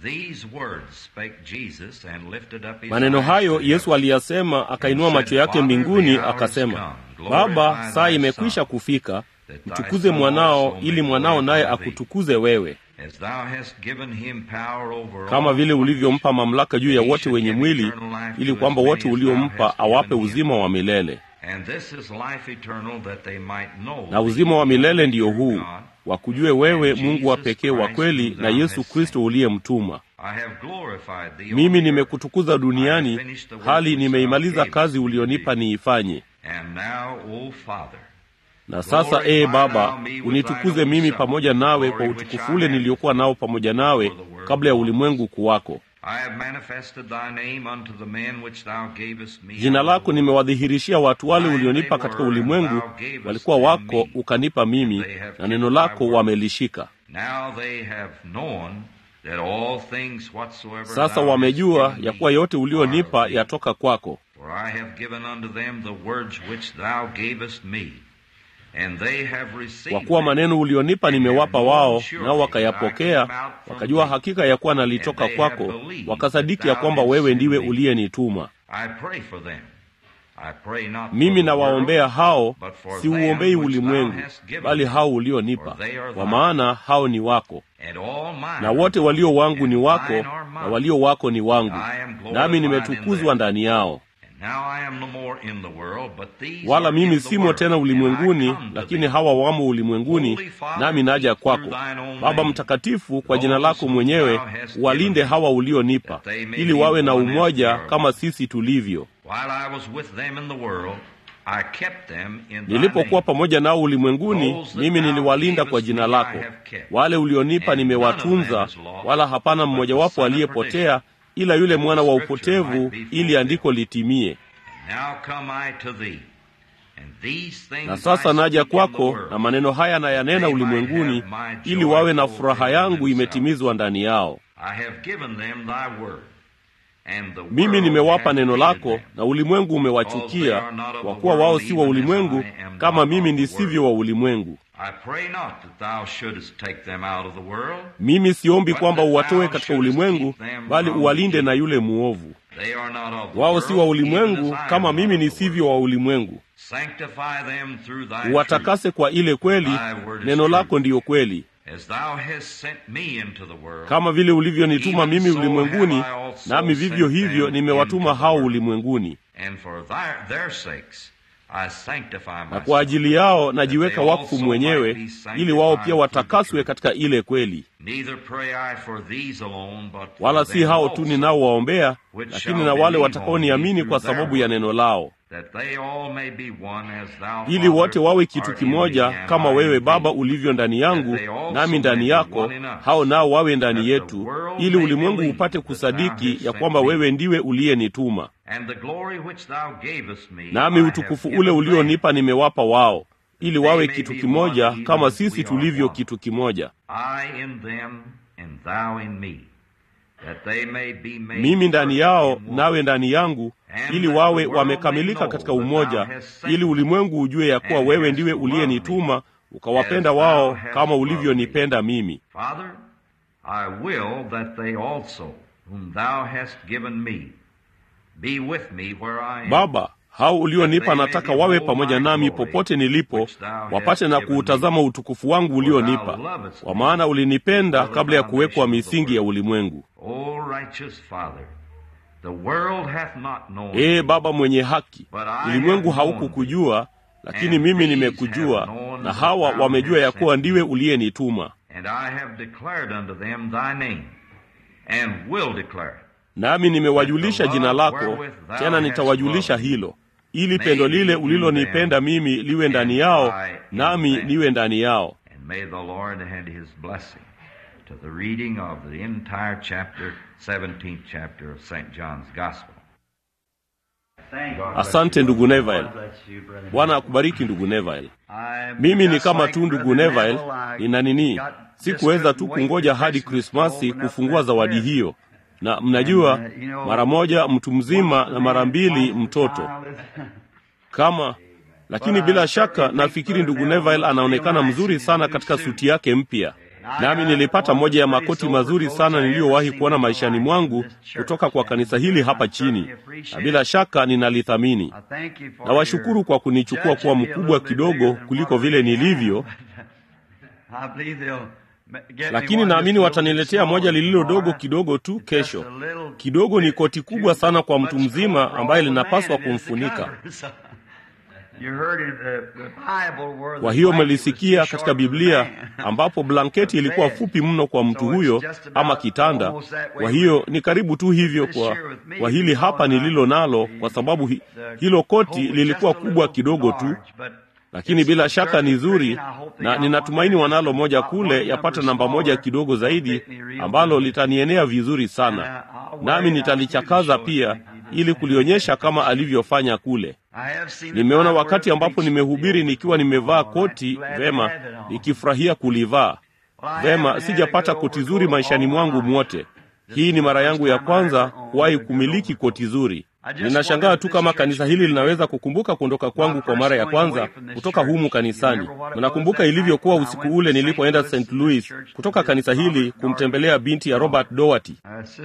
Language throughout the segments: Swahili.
Maneno hayo Yesu aliyasema, akainua macho yake mbinguni akasema, Baba, saa imekwisha kufika, mtukuze mwanao ili mwanao naye akutukuze wewe. Kama vile ulivyompa mamlaka juu ya wote wenye mwili, ili kwamba wote uliompa awape uzima wa milele. Na uzima wa milele ndiyo huu, wakujue wewe Mungu wa pekee wa kweli na Yesu Kristo uliyemtuma. Mimi nimekutukuza duniani, hali nimeimaliza kazi ulionipa niifanye. Na sasa Baba, unitukuze mimi pamoja nawe kwa utukufu ule niliokuwa nao pamoja nawe kabla ya ulimwengu kuwako. Jina lako nimewadhihirishia watu wale ulionipa katika ulimwengu, walikuwa wako ukanipa mimi, na neno lako wamelishika. Sasa wamejua ya kuwa yote ulionipa yatoka kwako. Kwa kuwa maneno ulionipa nimewapa wao, nao wakayapokea, wakajua hakika ya kuwa nalitoka kwako, wakasadiki ya kwamba wewe ndiwe uliyenituma. Mimi nawaombea hao, si uombei ulimwengu, bali hao ulionipa, kwa maana hao ni wako. Na wote walio wangu ni wako, na walio wako ni wangu, nami nimetukuzwa ndani yao. Wala mimi simo tena ulimwenguni, lakini hawa wamo ulimwenguni, nami naja kwako. Baba Mtakatifu, kwa jina lako mwenyewe, walinde hawa ulionipa, ili wawe na umoja kama sisi tulivyo. Nilipokuwa pamoja nao ulimwenguni, mimi niliwalinda kwa jina lako. Wale ulionipa nimewatunza, wala hapana mmojawapo aliyepotea, ila yule mwana wa upotevu, ili andiko litimie. Na sasa naja kwako, na maneno haya nayanena ulimwenguni, ili wawe na furaha yangu imetimizwa ndani yao. Mimi nimewapa neno lako, na ulimwengu umewachukia, kwa kuwa wao si wa ulimwengu, kama mimi nisivyo wa ulimwengu. Mimi siombi kwamba uwatoe katika ulimwengu, bali uwalinde na yule muovu. Wao si wa ulimwengu, kama mimi nisivyo wa ulimwengu. Uwatakase kwa ile kweli, neno lako ndiyo kweli. Kama vile ulivyonituma mimi ulimwenguni, nami vivyo hivyo nimewatuma hao ulimwenguni. Na kwa ajili yao najiweka wakfu mwenyewe, ili wao pia watakaswe katika ile kweli. Wala si hao tu ninaowaombea, lakini na wale watakaoniamini kwa sababu ya neno lao, ili wote wawe kitu kimoja, kama wewe Baba ulivyo ndani yangu, nami ndani yako, hao nao wawe ndani yetu, ili ulimwengu upate kusadiki ya kwamba wewe ndiwe uliyenituma. Nami utukufu ule ulionipa nimewapa wao, ili wawe kitu kimoja, kama sisi tulivyo kitu kimoja. Mimi ndani yao, nawe ndani yangu, ili wawe wamekamilika katika umoja, ili ulimwengu ujue ya kuwa wewe ndiwe uliyenituma, ukawapenda wao kama ulivyonipenda mimi. Baba, hao ulionipa nataka wawe pamoja nami popote nilipo, wapate na kuutazama utukufu wangu ulionipa, kwa maana ulinipenda kabla ya kuwekwa misingi ya ulimwengu. Baba mwenye haki, ulimwengu haukukujua, lakini mimi nimekujua, na hawa wamejua ya kuwa ndiwe uliyenituma. Nami nimewajulisha jina lako, tena nitawajulisha hilo, ili pendo lile ulilonipenda mimi liwe ndani yao, nami niwe ndani yao. Asante ndugu Neville. Bwana akubariki ndugu Neville. Mimi ni kama tu ndugu Neville, sikuweza tu kungoja hadi Krismasi kufungua zawadi hiyo. Na mnajua, mara moja mtu mzima na mara mbili mtoto. Lakini bila shaka nafikiri ndugu Neville anaonekana mzuri sana katika suti yake mpya. Nami nilipata moja ya makoti mazuri sana niliyowahi kuona maishani mwangu kutoka kwa kanisa hili hapa chini, na bila shaka ninalithamini. Na washukuru kwa kunichukua kuwa mkubwa kidogo kuliko vile nilivyo, lakini naamini wataniletea moja lililo dogo kidogo tu kesho. Kidogo ni koti kubwa sana kwa mtu mzima ambaye linapaswa kumfunika. Kwa hiyo mlisikia katika Biblia ambapo blanketi ilikuwa fupi mno kwa mtu huyo ama kitanda. Kwa hiyo ni karibu tu hivyo kwa hili hapa nililo nalo, kwa sababu hilo koti lilikuwa kubwa kidogo tu. Lakini bila shaka ni zuri, na ninatumaini wanalo moja kule yapata namba moja kidogo zaidi ambalo litanienea vizuri sana. Nami nitalichakaza pia ili kulionyesha kama alivyofanya kule. Nimeona wakati ambapo nimehubiri nikiwa nimevaa koti vema, nikifurahia kulivaa vema. Sijapata koti zuri maishani mwangu mwote. Hii ni mara yangu ya kwanza kuwahi kumiliki koti zuri. Ninashangaa tu kama kanisa hili linaweza kukumbuka kuondoka kwangu kwa mara ya kwanza kutoka humu kanisani. Mnakumbuka ilivyokuwa usiku ule nilipoenda St. Louis kutoka kanisa hili kumtembelea binti ya Robert Doherty.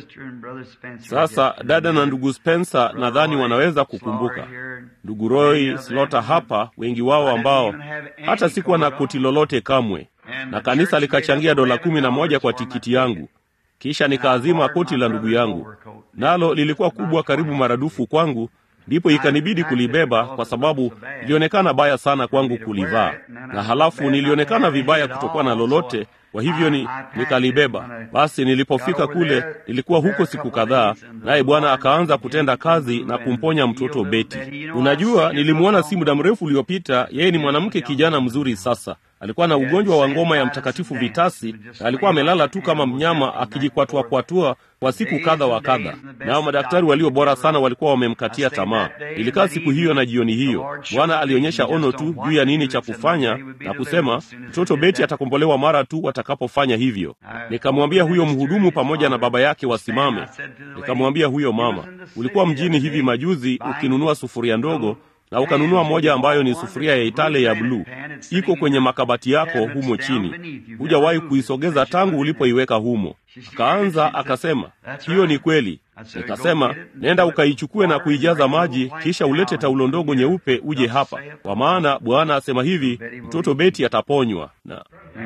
Sasa dada na ndugu Spencer nadhani wanaweza kukumbuka. Ndugu Roy Slaughter hapa, wengi wao ambao hata sikuwa na koti lolote kamwe. Na kanisa likachangia $11 kwa tikiti yangu. Kisha nikaazima koti la ndugu yangu, nalo lilikuwa kubwa karibu maradufu kwangu, ndipo ikanibidi kulibeba kwa sababu ilionekana baya sana kwangu kulivaa, na halafu nilionekana vibaya kutokuwa na lolote. Kwa hivyo nikalibeba. Basi nilipofika kule, nilikuwa huko siku kadhaa, naye Bwana akaanza kutenda kazi na kumponya mtoto Betty. Unajua, nilimuona si muda mrefu uliopita. Yeye ni mwanamke kijana mzuri sasa. Alikuwa na ugonjwa wa ngoma ya Mtakatifu Vitasi, na alikuwa amelala tu kama mnyama akijikwatua kwa siku kadha wa kadha. Nao madaktari walio bora sana walikuwa wamemkatia tamaa. Ilikaa siku hiyo na jioni hiyo, Bwana alionyesha ono tu juu ya nini cha kufanya na kusema mtoto Betty atakombolewa mara tu watakapofanya hivyo. Nikamwambia huyo mhudumu pamoja na baba yake wasimame. Nikamwambia huyo mama, ulikuwa mjini hivi majuzi ukinunua sufuria ndogo, na ukanunua moja ambayo ni sufuria ya Itale ya bluu. Iko kwenye makabati yako humo chini. Hujawahi kuisogeza tangu ulipoiweka humo. Akaanza akasema, hiyo ni kweli. Nikasema, nenda ukaichukue na kuijaza maji, kisha ulete taulo ndogo nyeupe uje hapa, kwa maana Bwana asema hivi, mtoto Betty ataponywa. Na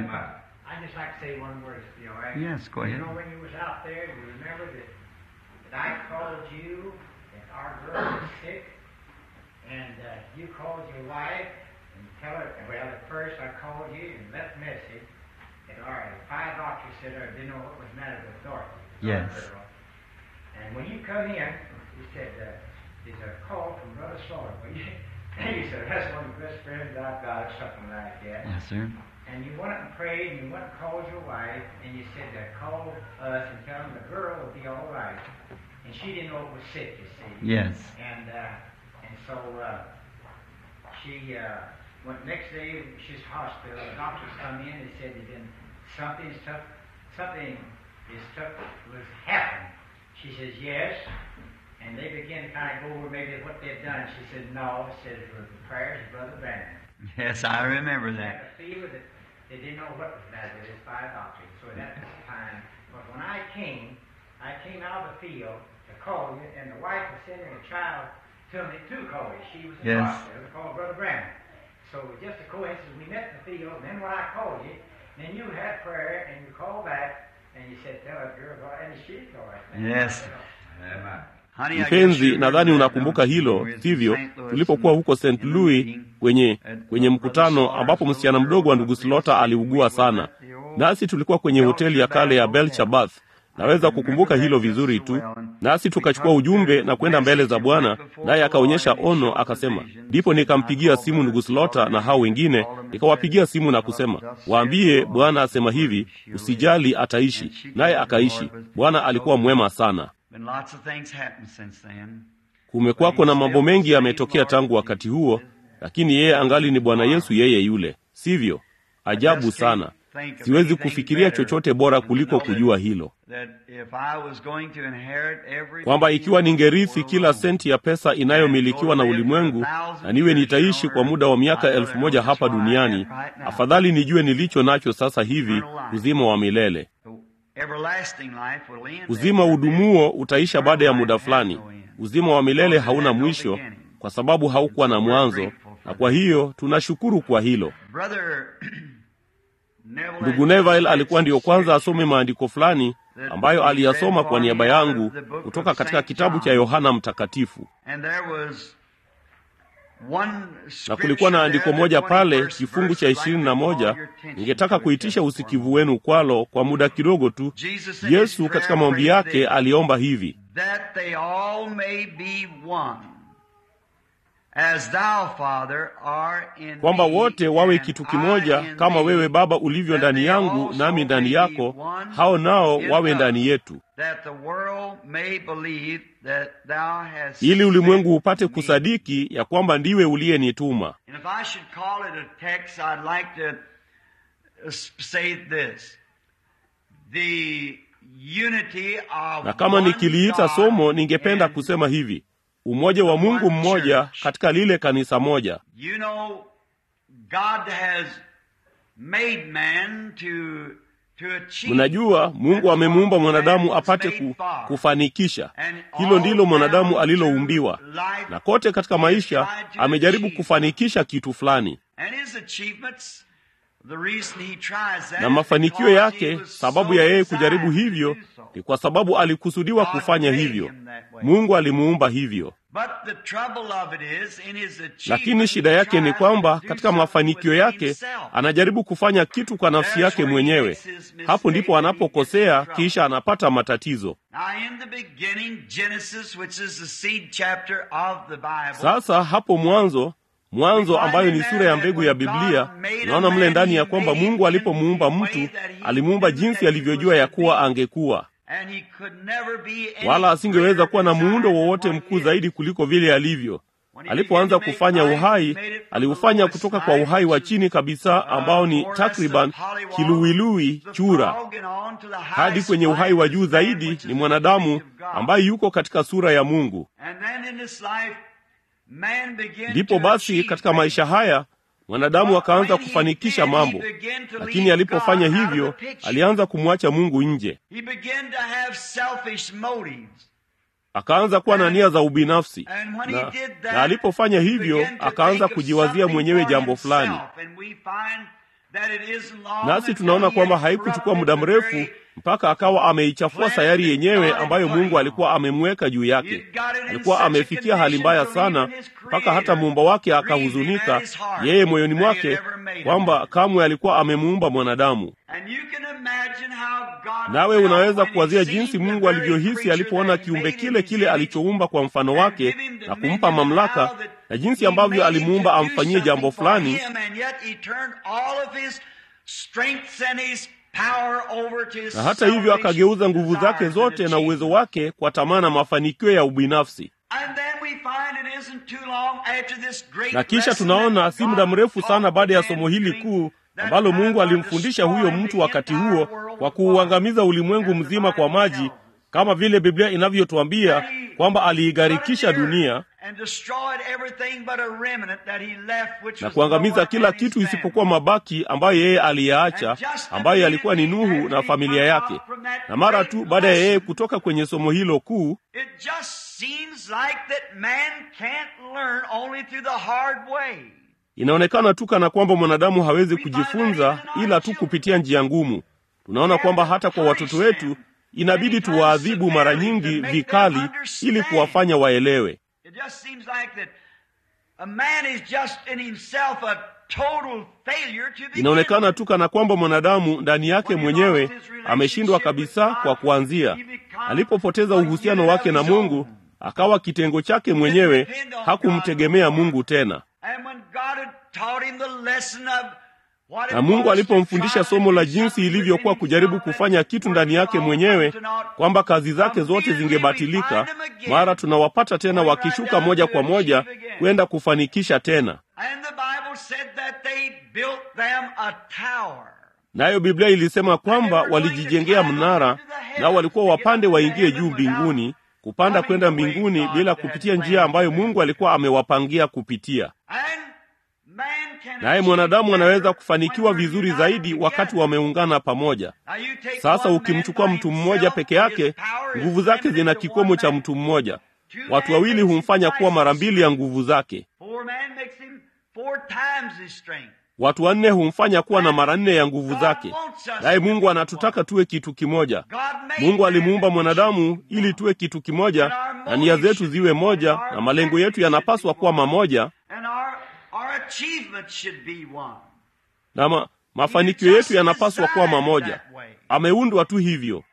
Yes, go ahead. You know, when you was out there, you remember that I called you and our girl was sick, and you called your wife and tell her, well, at first I called you and left a message, and all right, 5 doctors said I didn't know what was the matter with Dorothy. Yes. Girl. And when you come in, you said, there's a call from Brother Slaughter. Well, you said, that's one of the best friends I've got, or something like that. Yes, sir. And you went and prayed, and you went and called your wife, and you said to call us and tell them the girl would be all right. And she didn't know it was sick, you see. Yes. And so she went next day. She's hospital. The doctors come in and said something is tough was happening. She says yes, and they began to kind of go over maybe what they'd done. She said no. She said it was the prayers of Brother Brandon. Yes, I remember that. I feel that they didn't know what was the matter with his 5 doctors. So at that time, but when I came out of the field to call you, and the wife was sending a child to me to call you. She was in the hospital, called Brother Brandon. So it was just a coincidence. We met in the field, and then when I called you, then you had prayer, and you called back, and you said, tell that girl, and she's all right. Yes. Mpenzi, nadhani unakumbuka hilo, sivyo? Tulipokuwa huko St. Louis kwenye mkutano ambapo msichana mdogo wa ndugu Slaughter aliugua sana. Nasi tulikuwa kwenye hoteli ya kale ya Belcher Bath. Naweza kukumbuka hilo vizuri tu. Nasi tukachukua ujumbe na kwenda mbele za Bwana, naye akaonyesha ono, akasema. Ndipo nikampigia simu ndugu Slaughter na hao wengine, nikawapigia simu na kusema, waambie Bwana asema hivi, usijali ataishi. Naye akaishi. Bwana alikuwa mwema sana. Kumekuwako na mambo mengi yametokea tangu wakati huo, lakini yeye angali ni Bwana Yesu yeye yule. Sivyo? Ajabu sana. Siwezi kufikiria chochote bora kuliko kujua hilo, kwamba ikiwa ningerithi kila senti ya pesa inayomilikiwa na ulimwengu na niwe nitaishi kwa muda wa miaka 1000 hapa duniani, afadhali nijue nilicho nacho sasa hivi, uzima wa milele. Uzima udumuo utaisha baada ya muda fulani. Uzima wa milele hauna mwisho kwa sababu haukuwa na mwanzo, na kwa hiyo tunashukuru kwa hilo. Ndugu Neville alikuwa ndiyo kwanza asome maandiko fulani ambayo aliyasoma kwa niaba yangu kutoka katika kitabu cha Yohana Mtakatifu. Na kulikuwa na andiko moja pale, kifungu cha 21, ningetaka kuitisha usikivu wenu kwalo kwa muda kidogo tu. Yesu katika maombi yake aliomba hivi: kwamba wote wawe kitu kimoja, kama wewe Baba ulivyo ndani yangu nami ndani yako, hao nao wawe ndani yetu, ili ulimwengu upate kusadiki ya kwamba ndiwe uliyenituma. Na kama nikiliita somo, ningependa kusema hivi: umoja wa Mungu mmoja katika lile kanisa moja. You know, God has made man to achieve. Mnajua Mungu amemuumba mwanadamu apate kufanikisha. Hilo ndilo mwanadamu aliloumbiwa. Na kote katika maisha amejaribu kufanikisha kitu fulani. Na mafanikio yake, sababu ya yeye kujaribu hivyo, ni kwa sababu alikusudiwa kufanya hivyo. Mungu alimuumba hivyo. Lakini shida yake ni kwamba katika mafanikio yake anajaribu kufanya kitu kwa nafsi yake mwenyewe. Hapo ndipo anapokosea, kisha anapata matatizo. Sasa hapo Mwanzo ambayo ni sura ya mbegu ya Biblia, naona mle ndani ya kwamba Mungu alipomuumba mtu, alimuumba jinsi alivyojua ya kuwa angekuwa. Wala asingeweza kuwa na muundo wowote mkuu zaidi kuliko vile alivyo. Alipoanza kufanya uhai, aliufanya kutoka kwa uhai wa chini kabisa ambao ni takriban kiluwiluwi chura, hadi kwenye uhai wa juu zaidi ni mwanadamu ambaye yuko katika sura ya Mungu. Ndipo basi katika maisha haya mwanadamu akaanza kufanikisha mambo, lakini alipofanya hivyo alianza kumwacha Mungu nje. Akaanza kuwa na nia za ubinafsi, na alipofanya hivyo akaanza kujiwazia mwenyewe jambo fulani. Nasi tunaona kwamba haikuchukua muda mrefu mpaka akawa ameichafua sayari yenyewe ambayo Mungu alikuwa amemweka juu yake. Alikuwa amefikia hali mbaya sana mpaka hata muumba wake akahuzunika yeye moyoni mwake kwamba kamwe alikuwa amemuumba mwanadamu. Nawe unaweza kuwazia jinsi Mungu alivyohisi alipoona kiumbe kile kile alichoumba kwa mfano wake na kumpa mamlaka, na jinsi ambavyo alimuumba amfanyie jambo fulani, na hata hivyo akageuza nguvu zake zote na uwezo wake kwa tamaa na mafanikio ya ubinafsi. Na kisha tunaona si muda mrefu sana baada ya somo hili kuu ambalo Mungu alimfundisha huyo mtu wakati huo kwa kuuangamiza ulimwengu mzima kwa maji, kama vile Biblia inavyotuambia kwamba aliigharikisha dunia na kuangamiza kila kitu isipokuwa mabaki ambayo yeye aliyaacha, ambayo yalikuwa ni Nuhu na familia yake. Na mara tu baada ya yeye kutoka kwenye somo hilo kuu, inaonekana tu kana kwamba mwanadamu hawezi kujifunza ila tu kupitia njia ngumu. Tunaona kwamba hata kwa watoto wetu inabidi tuwaadhibu mara nyingi vikali ili kuwafanya waelewe. Inaonekana tu kana kwamba mwanadamu ndani yake mwenyewe ameshindwa kabisa kwa kuanzia. Alipopoteza uhusiano wake na Mungu, akawa kitengo chake mwenyewe, hakumtegemea Mungu tena. Na Mungu alipomfundisha somo la jinsi ilivyokuwa kujaribu kufanya kitu ndani yake mwenyewe, kwamba kazi zake zote zingebatilika, mara tunawapata tena wakishuka moja kwa moja kwenda kufanikisha tena. Nayo Biblia ilisema kwamba walijijengea mnara, nao walikuwa wapande waingie juu mbinguni, kupanda kwenda mbinguni bila kupitia njia ambayo Mungu alikuwa amewapangia kupitia. Naye mwanadamu anaweza kufanikiwa vizuri zaidi wakati wameungana pamoja. Sasa ukimchukua mtu mmoja peke yake, nguvu zake zina kikomo cha mtu mmoja. Watu wawili humfanya kuwa mara mbili ya nguvu zake. Watu wanne humfanya kuwa na mara nne ya nguvu zake. Naye Mungu anatutaka tuwe kitu kimoja. Mungu alimuumba mwanadamu ili tuwe kitu kimoja, na nia zetu ziwe moja, na malengo yetu yanapaswa kuwa mamoja, na mafanikio yetu yanapaswa kuwa mamoja. Ameundwa tu hivyo.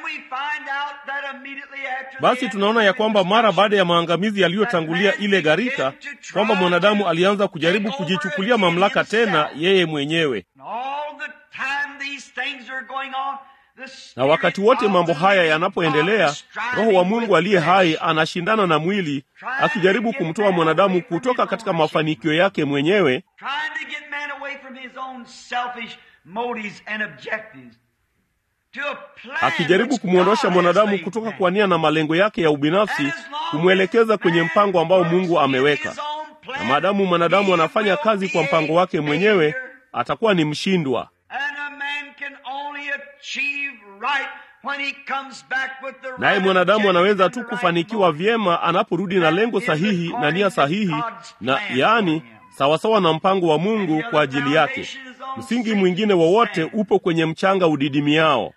Basi tunaona ya kwamba mara baada ya maangamizi yaliyotangulia ile gharika, kwamba mwanadamu alianza kujaribu kujichukulia mamlaka tena yeye mwenyewe. Na wakati wote mambo haya yanapoendelea, Roho wa Mungu aliye hai anashindana na mwili, akijaribu kumtoa mwanadamu kutoka katika mafanikio yake mwenyewe, akijaribu kumwondosha mwanadamu kutoka kwa nia na malengo yake ya ubinafsi, kumwelekeza kwenye mpango ambao Mungu ameweka. Na maadamu mwanadamu anafanya kazi kwa mpango wake mwenyewe, atakuwa ni mshindwa. Naye mwanadamu anaweza tu kufanikiwa vyema anaporudi na lengo sahihi na nia sahihi, na yaani sawasawa na mpango wa Mungu kwa ajili yake. Msingi mwingine wowote upo kwenye mchanga udidimiao.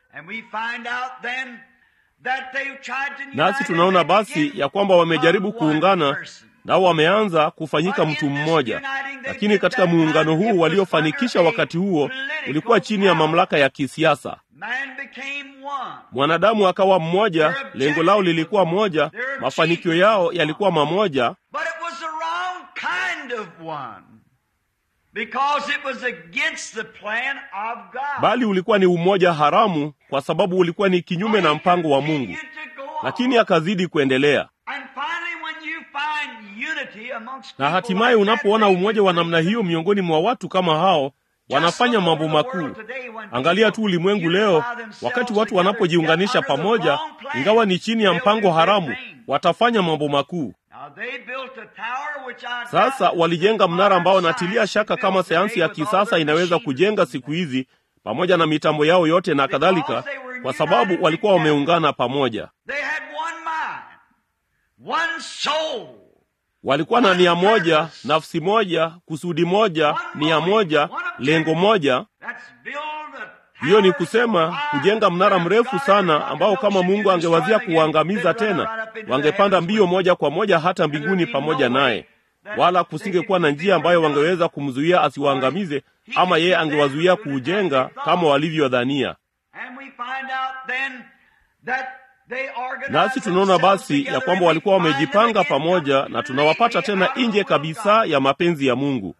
Nasi tunaona basi ya kwamba wamejaribu kuungana, nao wameanza kufanyika mtu mmoja. Lakini katika muungano huu waliofanikisha wakati huo ulikuwa chini ya mamlaka ya kisiasa. Mwanadamu akawa mmoja, lengo lao lilikuwa moja, mafanikio yao yalikuwa mamoja, bali ulikuwa ni umoja haramu, kwa sababu ulikuwa ni kinyume na mpango wa Mungu. Lakini akazidi kuendelea. Na hatimaye unapoona umoja wa namna hiyo miongoni mwa watu kama hao, wanafanya mambo makuu. Angalia tu ulimwengu leo, wakati watu wanapojiunganisha pamoja, ingawa ni chini ya mpango haramu, watafanya mambo makuu. Sasa walijenga mnara ambao natilia shaka kama sayansi ya kisasa inaweza kujenga siku hizi, pamoja na mitambo yao yote na kadhalika, kwa sababu walikuwa wameungana pamoja. Walikuwa na nia moja, nafsi moja, kusudi moja, nia moja, lengo moja. Hiyo ni kusema kujenga mnara mrefu sana ambao kama Mungu angewazia kuangamiza tena, wangepanda mbio moja kwa moja hata mbinguni pamoja naye. Wala kusingekuwa na njia ambayo wangeweza kumzuia asiwaangamize, ama yeye angewazuia kuujenga kama walivyodhania. Nasi tunaona basi ya kwamba walikuwa wamejipanga pamoja, na tunawapata tena nje kabisa ya mapenzi ya Mungu.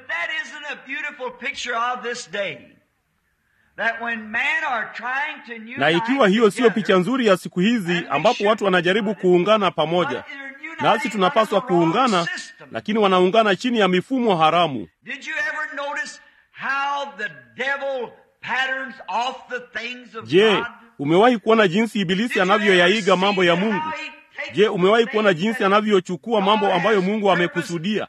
Na ikiwa hiyo siyo picha nzuri ya siku hizi ambapo watu wanajaribu kuungana pamoja, nasi tunapaswa kuungana, lakini wanaungana chini ya mifumo haramu. Je, umewahi kuona jinsi Ibilisi anavyoyaiga mambo ya Mungu? Je, umewahi kuona jinsi anavyochukua mambo ambayo Mungu amekusudia?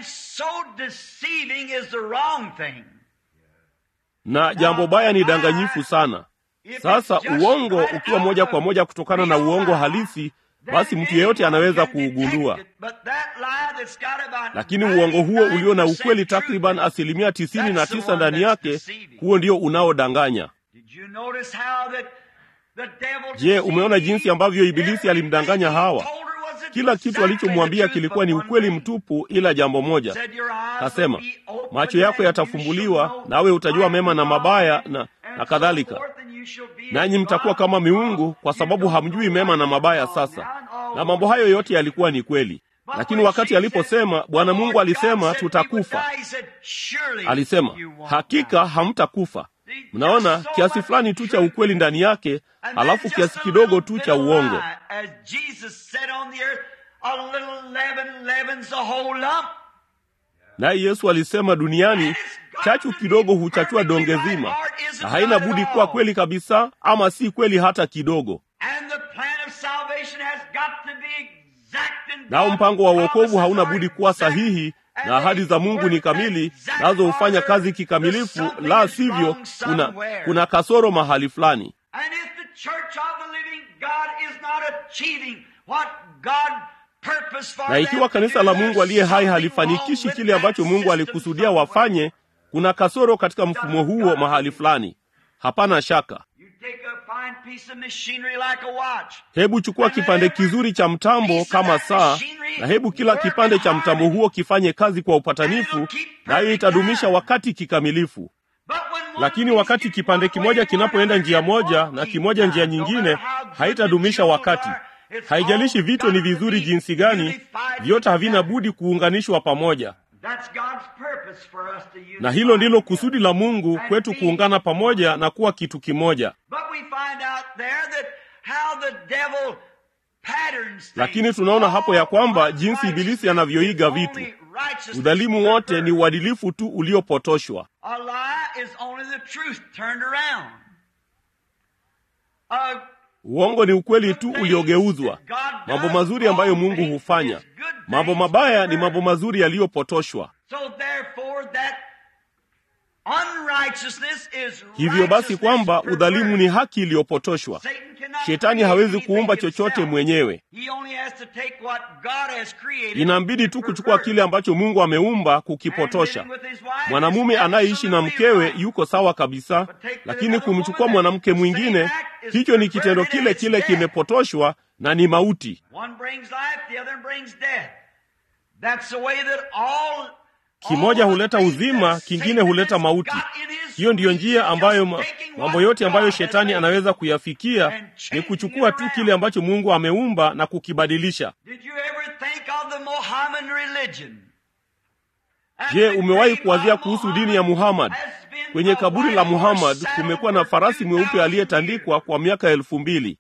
Na jambo baya ni danganyifu sana. Sasa uongo ukiwa moja kwa moja kutokana na uongo halisi, basi mtu yeyote anaweza kuugundua. Lakini uongo huo ulio na ukweli takriban 99% ndani yake, huo ndio unaodanganya. Je, umeona jinsi ambavyo Ibilisi alimdanganya Hawa? Kila kitu alichomwambia kilikuwa ni ukweli mtupu, ila jambo moja. Kasema, macho yako yatafumbuliwa, nawe utajua mema na mabaya, na kadhalika. Nanyi mtakuwa kama miungu, kwa sababu hamjui mema na mabaya sasa. Na mambo hayo yote yalikuwa ni kweli. Lakini wakati aliposema, Bwana Mungu alisema tutakufa, alisema, hakika hamtakufa. Mnaona kiasi fulani tu cha ukweli ndani yake, alafu kiasi kidogo tu cha uongo. Naye Yesu alisema duniani chachu kidogo huchachua donge zima, na haina budi kuwa kweli kabisa, ama si kweli hata kidogo. Nao mpango wa wokovu hauna budi kuwa sahihi, na ahadi za Mungu ni kamili, nazo hufanya kazi kikamilifu. La sivyo, kuna kasoro mahali fulani. Na ikiwa kanisa la Mungu aliye hai halifanikishi kile ambacho Mungu alikusudia wafanye, kuna kasoro katika mfumo huo mahali fulani. Hapana shaka. Hebu chukua kipande kizuri cha mtambo kama saa, na hebu kila kipande cha mtambo huo kifanye kazi kwa upatanifu, nayo itadumisha wakati kikamilifu. Lakini wakati kipande kimoja kinapoenda njia moja na kimoja njia nyingine, haitadumisha wakati. Haijalishi vitu ni vizuri jinsi gani, vyote havina budi kuunganishwa pamoja. Na hilo ndilo kusudi la Mungu kwetu, kuungana pamoja na kuwa kitu kimoja. Lakini tunaona hapo ya kwamba jinsi Ibilisi anavyoiga vitu. Udhalimu wote ni uadilifu tu uliopotoshwa. Uongo ni ukweli tu uliogeuzwa. Mambo mazuri ambayo Mungu hufanya, mambo mabaya ni mambo mazuri yaliyopotoshwa. Hivyo basi kwamba udhalimu ni haki iliyopotoshwa. Shetani hawezi kuumba chochote mwenyewe. Inambidi tu kuchukua kile ambacho Mungu ameumba kukipotosha. Mwanamume anayeishi na mkewe yuko sawa kabisa, lakini kumchukua mwanamke mwingine, hicho ni kitendo kile kile kimepotoshwa na ni mauti. Kimoja huleta uzima, kingine huleta mauti. Hiyo ndiyo njia ambayo mambo yote ambayo Shetani anaweza kuyafikia ni kuchukua tu kile ambacho Mungu ameumba na kukibadilisha. Je, umewahi kuwazia kuhusu dini ya Muhammad? Kwenye kaburi la Muhammad kumekuwa na farasi mweupe aliyetandikwa kwa miaka 2000.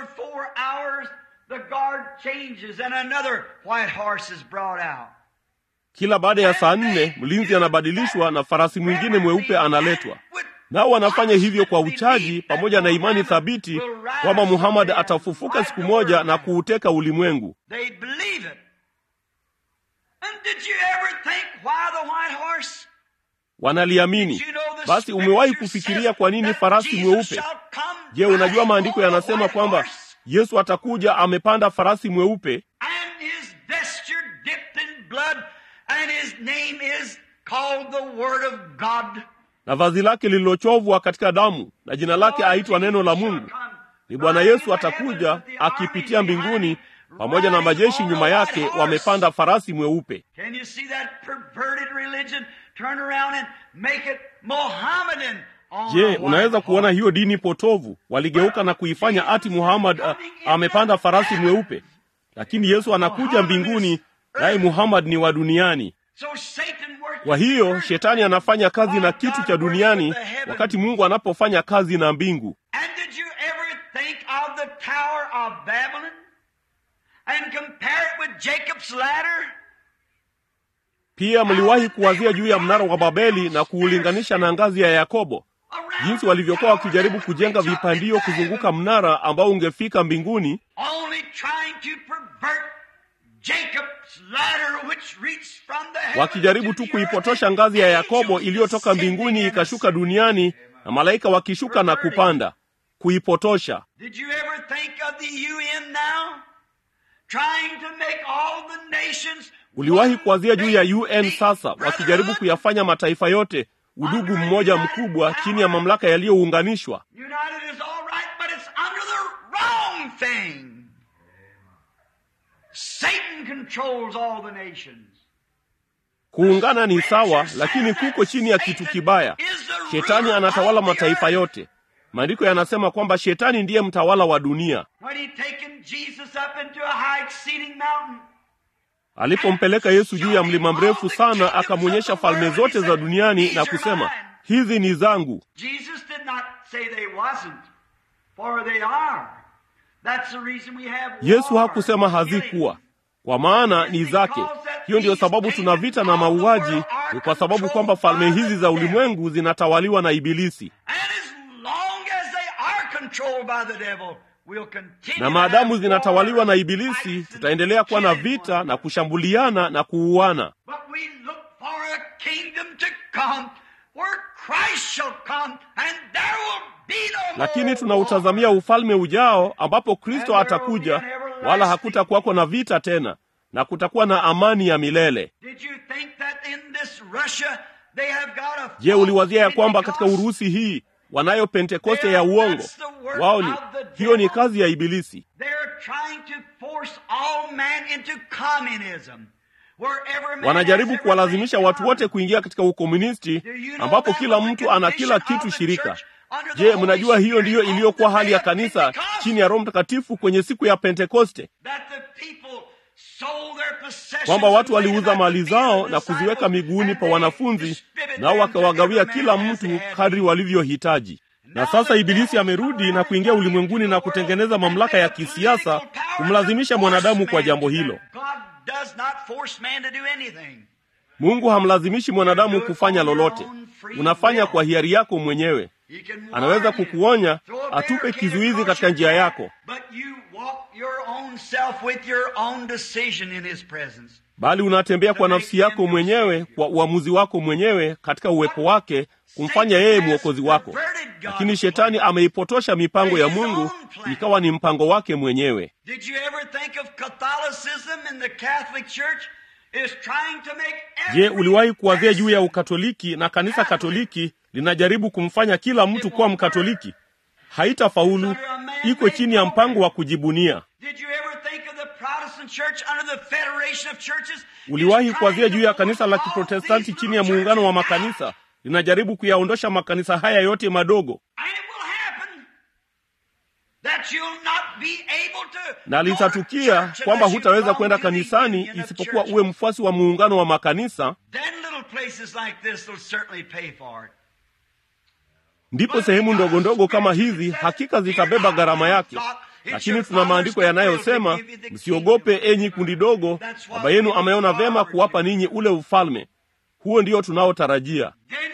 Kila baada ya saa 4 mlinzi anabadilishwa na farasi mwingine mweupe analetwa. Nao wanafanya hivyo kwa uchaji, pamoja na imani thabiti kwamba Muhammad atafufuka siku moja na kuuteka ulimwengu. Wanaliamini. Basi umewahi kufikiria kwa nini farasi mweupe? Je, unajua maandiko yanasema kwamba Yesu atakuja amepanda farasi mweupe? Na vazi lake lililochovwa katika damu, na jina lake aitwa Neno la Mungu. Ni Bwana Yesu atakuja akipitia mbinguni pamoja na majeshi nyuma yake, wamepanda farasi mweupe. Je, unaweza kuona hiyo dini potovu? Waligeuka na kuifanya ati Muhammad amepanda farasi mweupe. Lakini Yesu anakuja mbinguni, naye Muhammad ni wa duniani. Kwa hiyo Shetani anafanya kazi na kitu cha duniani, wakati Mungu anapofanya kazi na mbingu. Pia mliwahi kuwazia juu ya mnara wa Babeli na kuulinganisha na ngazi ya Yakobo, jinsi walivyokuwa wakijaribu kujenga vipandio kuzunguka mnara ambao ungefika mbinguni, wakijaribu tu kuipotosha ngazi ya Yakobo iliyotoka mbinguni ikashuka duniani, na malaika wakishuka na kupanda kuipotosha. Uliwahi kuwazia juu ya UN sasa, wakijaribu kuyafanya mataifa yote udugu mmoja mkubwa chini ya mamlaka yaliyounganishwa? Kuungana ni sawa, lakini kuko chini ya kitu kibaya. Shetani anatawala mataifa yote. Maandiko yanasema kwamba Shetani ndiye mtawala wa dunia. Alipompeleka Yesu juu ya mlima mrefu sana, akamwonyesha falme zote za duniani na kusema, hizi ni zangu. Yesu hakusema hazikuwa, kwa maana ni zake. Hiyo ndiyo sababu tuna vita na mauaji, ni kwa sababu kwamba falme hizi za ulimwengu zinatawaliwa na Ibilisi. Na maadamu zinatawaliwa na Ibilisi, tutaendelea kuwa na vita na kushambuliana na kuuana. Lakini tunautazamia ufalme ujao ambapo Kristo atakuja, wala hakutakuwako na vita tena, na kutakuwa na amani ya milele. Je, uliwazia ya kwamba katika Urusi hii wanayo Pentekoste ya uongo? Hiyo ni kazi ya Ibilisi. Wanajaribu kuwalazimisha watu wote kuingia katika ukomunisti ambapo kila mtu ana kila kitu shirika. Je, mnajua hiyo ndiyo iliyokuwa hali ya kanisa chini ya Roho Mtakatifu kwenye siku ya Pentekoste? Kwamba watu waliuza mali zao na kuziweka miguuni pa wanafunzi, nao wakawagawia kila mtu kadri walivyohitaji. Na sasa Ibilisi amerudi na kuingia ulimwenguni na kutengeneza mamlaka ya kisiasa kumlazimisha mwanadamu kwa jambo hilo. Mungu hamlazimishi mwanadamu kufanya lolote. Unafanya kwa hiari yako mwenyewe. Anaweza kukuonya, atupe kizuizi katika njia yako, bali unatembea kwa nafsi yako mwenyewe, kwa uamuzi wako mwenyewe katika uwepo wake, kumfanya yeye mwokozi wako. Lakini shetani ameipotosha mipango ya Mungu ikawa ni mpango wake mwenyewe. Je, uliwahi kuwazia juu ya Ukatoliki na kanisa Katoliki linajaribu kumfanya kila mtu kuwa Mkatoliki? Haitafaulu, iko chini ya mpango wa kujibunia. Uliwahi kuwazia juu ya kanisa la Kiprotestanti chini ya muungano wa makanisa linajaribu kuyaondosha makanisa haya yote madogo? Na litatukia kwamba hutaweza kwenda kanisani isipokuwa uwe mfuasi wa muungano wa makanisa. Ndipo sehemu ndogo ndogo kama hizi hakika zitabeba gharama yake. Lakini tuna maandiko yanayosema, msiogope enyi kundi dogo, Baba yenu ameona vema kuwapa ninyi ule ufalme. Huo ndio tunaotarajia.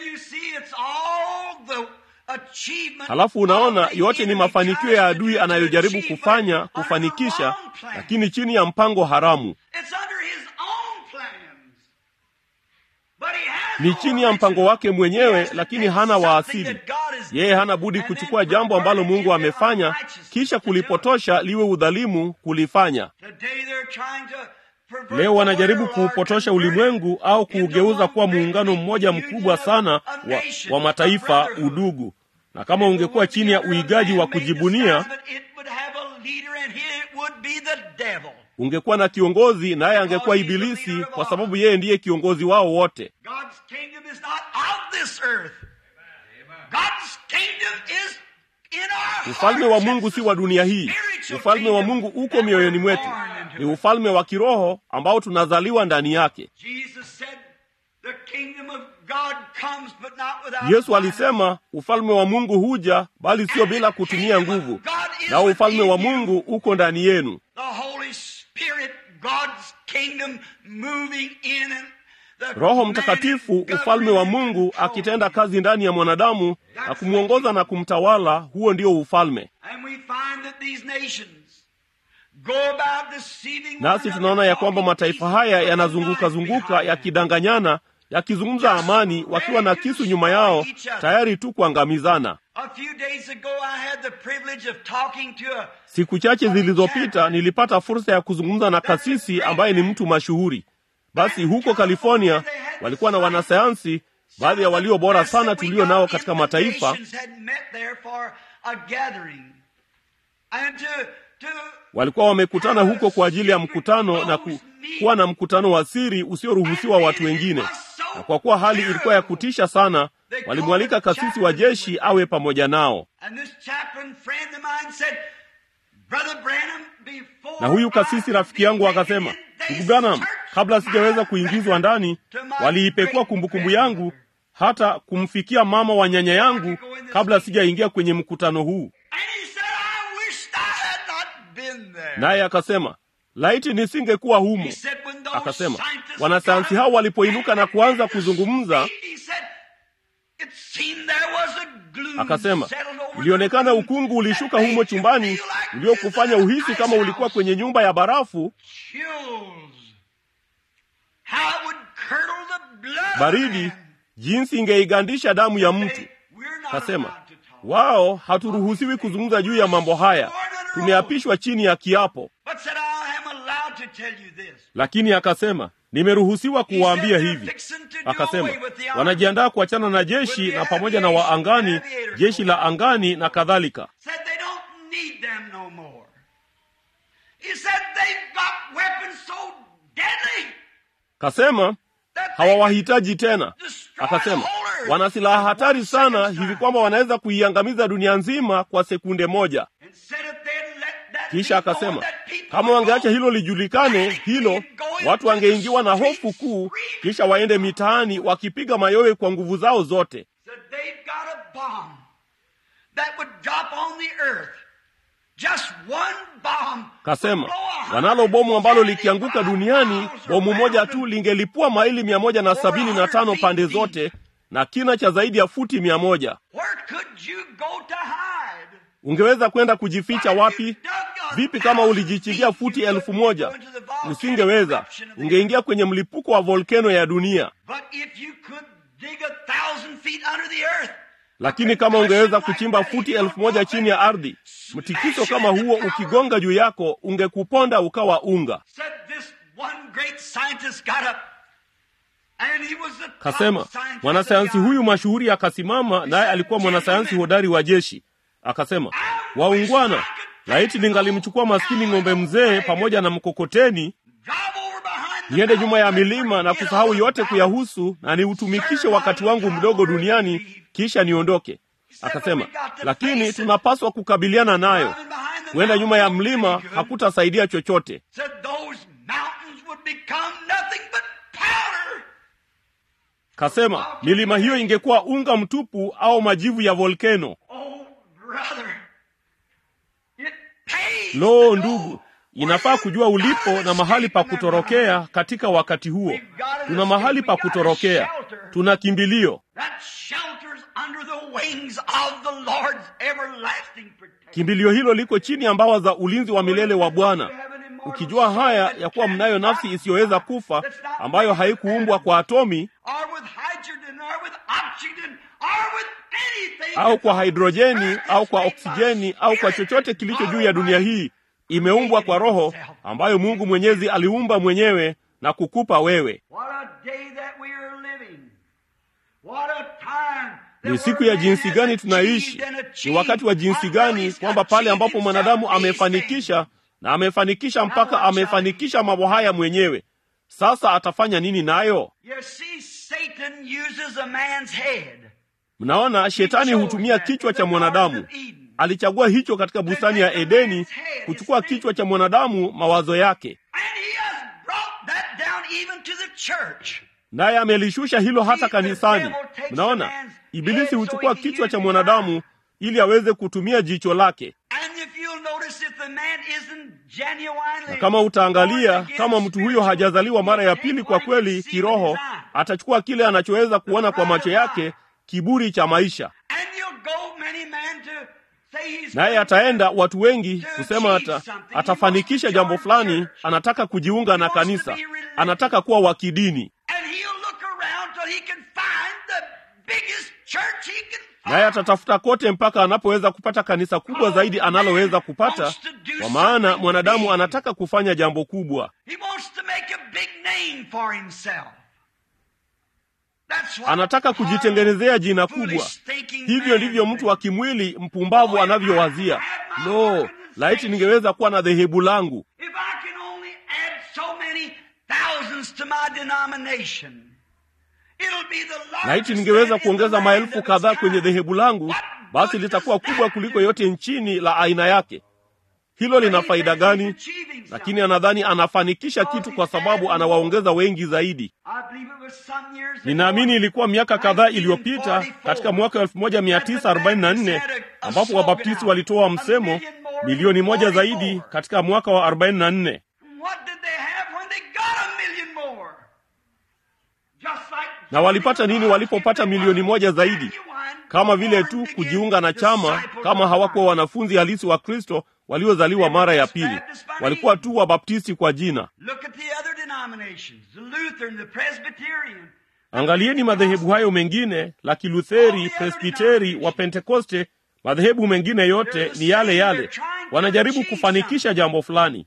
Halafu unaona yote ni mafanikio ya adui anayojaribu kufanikisha, lakini chini ya mpango haramu. Ni chini ya mpango wake mwenyewe, lakini hana waasili. Yeye hana budi kuchukua jambo ambalo Mungu amefanya kisha kulipotosha liwe udhalimu kulifanya. Leo wanajaribu kuupotosha ulimwengu au kuugeuza kuwa muungano mmoja mkubwa sana wa mataifa, udugu. Na kama ungekuwa chini ya uigaji wa kujibunia, ungekuwa na kiongozi, naye angekuwa Ibilisi, kwa sababu yeye ndiye kiongozi wao wote. Ufalme wa Mungu si wa dunia hii. Ufalme wa Mungu uko mioyoni mwetu. Ni ufalme wa kiroho ambao tunazaliwa ndani yake. Yesu alisema ufalme wa Mungu huja, bali sio bila kutumia nguvu. Na ufalme wa Mungu uko ndani yenu. Roho Mtakatifu, ufalme wa Mungu akitenda kazi ndani ya mwanadamu na kumwongoza na kumtawala, huo ndio ufalme. Nasi tunaona ya kwamba mataifa haya yanazunguka yakidanganyana, yakizungumza amani, wakiwa na kisu nyuma yao, tayari tu kuangamizana. Siku chache zilizopita nilipata fursa ya kuzungumza na kasisi ambaye ni mtu mashuhuri. Basi huko California walikuwa na wanasayansi, baadhi ya walio bora sana tulio nao katika mataifa. Walikuwa wamekutana huko kwa ajili ya mkutano na kuwa na mkutano wa siri usioruhusiwa watu wengine. Na kwa kuwa hali ilikuwa ya kutisha sana, walimwalika kasisi wa jeshi awe pamoja nao. Na huyu kasisi rafiki yangu akasema, ndugu Branham, kabla sijaweza kuingizwa ndani, waliipekua kumbukumbu yangu hata kumfikia mama wa nyanya yangu kabla sijaingia kwenye mkutano huu. Naye akasema, laiti nisingekuwa humo. Akasema wanasayansi hao walipoinuka na kuanza kuzungumza, akasema ilionekana ukungu ulishuka humo chumbani uliokufanya uhisi kama ulikuwa kwenye nyumba ya barafu. Baridi jinsi ingeigandisha damu ya mtu. Akasema wao haturuhusiwi kuzungumza juu ya mambo haya, tumeapishwa chini ya kiapo. Lakini akasema nimeruhusiwa kuwaambia hivi. Akasema wanajiandaa kuachana na jeshi na pamoja na waangani, jeshi la angani na kadhalika. Kasema hawawahitaji tena. Akasema wana silaha hatari sana hivi kwamba wanaweza kuiangamiza dunia nzima kwa sekunde moja. Kisha akasema kama wangeacha hilo lijulikane, hilo watu wangeingiwa na hofu kuu, kisha waende mitaani wakipiga mayowe kwa nguvu zao zote. Kasema wanalo bomu ambalo likianguka duniani, bomu moja tu lingelipua maili 175 pande zote na kina cha zaidi ya futi 100. Ungeweza kwenda kujificha wapi? Vipi kama ulijichimbia futi 1000? Usingeweza. Ungeingia kwenye mlipuko wa volkano ya dunia. Lakini kama ungeweza kuchimba futi 1000 chini ya ardhi, mtikiso kama huo ukigonga juu yako ungekuponda ukawa unga. Kasema mwanasayansi huyu mashuhuri akasimama, naye alikuwa mwanasayansi hodari wa jeshi. Akasema waungwana, laiti ningalimchukua maskini ng'ombe mzee pamoja na mkokoteni, niende nyuma ya milima na kusahau yote kuyahusu, na niutumikishe wakati wangu mdogo duniani, kisha niondoke. Akasema lakini tunapaswa kukabiliana nayo. Kwenda nyuma ya mlima hakutasaidia chochote. Kasema milima hiyo ingekuwa unga mtupu au majivu ya volkano. Lo, ndugu, inafaa kujua ulipo na mahali pa kutorokea katika wakati huo. Tuna mahali pa kutorokea, tuna kimbilio. Kimbilio hilo liko chini ya mbawa za ulinzi wa milele wa Bwana. Ukijua haya ya kuwa mnayo nafsi isiyoweza kufa, ambayo haikuumbwa kwa atomi au kwa hidrojeni au kwa oksijeni au kwa chochote kilicho juu ya dunia hii, imeumbwa kwa Roho ambayo Mungu Mwenyezi aliumba mwenyewe na kukupa wewe. Ni siku ya jinsi gani tunaishi, ni wakati wa jinsi gani, kwamba pale ambapo mwanadamu amefanikisha na amefanikisha mpaka amefanikisha mambo haya mwenyewe, sasa atafanya nini nayo? Mnaona, shetani hutumia kichwa cha mwanadamu. Alichagua hicho katika bustani ya Edeni, kuchukua kichwa cha mwanadamu, mawazo yake, naye amelishusha hilo hata kanisani. Mnaona, Ibilisi huchukua kichwa cha mwanadamu ili aweze kutumia jicho lake. Na kama utaangalia, kama mtu huyo hajazaliwa mara ya pili kwa kweli kiroho, atachukua kile anachoweza kuona kwa macho yake, kiburi cha maisha. Naye ataenda watu wengi kusema atafanikisha jambo fulani, anataka kujiunga na kanisa, anataka kuwa wa kidini. Naye atatafuta kote mpaka anapoweza kupata kanisa kubwa zaidi analoweza kupata, kwa maana mwanadamu anataka kufanya jambo kubwa. Anataka kujitengenezea jina kubwa. Hivyo ndivyo mtu wa kimwili mpumbavu anavyowazia. No, laiti ningeweza kuwa na dhehebu langu. Laiti ningeweza kuongeza maelfu kadhaa kwenye dhehebu langu, basi litakuwa kubwa kuliko yote nchini la aina yake. Hilo lina faida gani? Lakini anadhani anafanikisha kitu kwa sababu anawaongeza wengi zaidi. Ninaamini ilikuwa miaka kadhaa iliyopita, katika mwaka 1944, ambapo Wabaptisti walitoa msemo milioni moja zaidi katika mwaka wa 44. Na walipata nini walipopata milioni moja zaidi? Kama vile tu kujiunga na chama, kama hawakuwa wanafunzi halisi wa Kristo waliozaliwa mara ya pili. Walikuwa tu Wabaptisti kwa jina. Angalieni madhehebu hayo mengine, la Kilutheri, Presbiteri, wa Pentekoste, madhehebu mengine yote ni yale yale. Wanajaribu kufanikisha jambo fulani.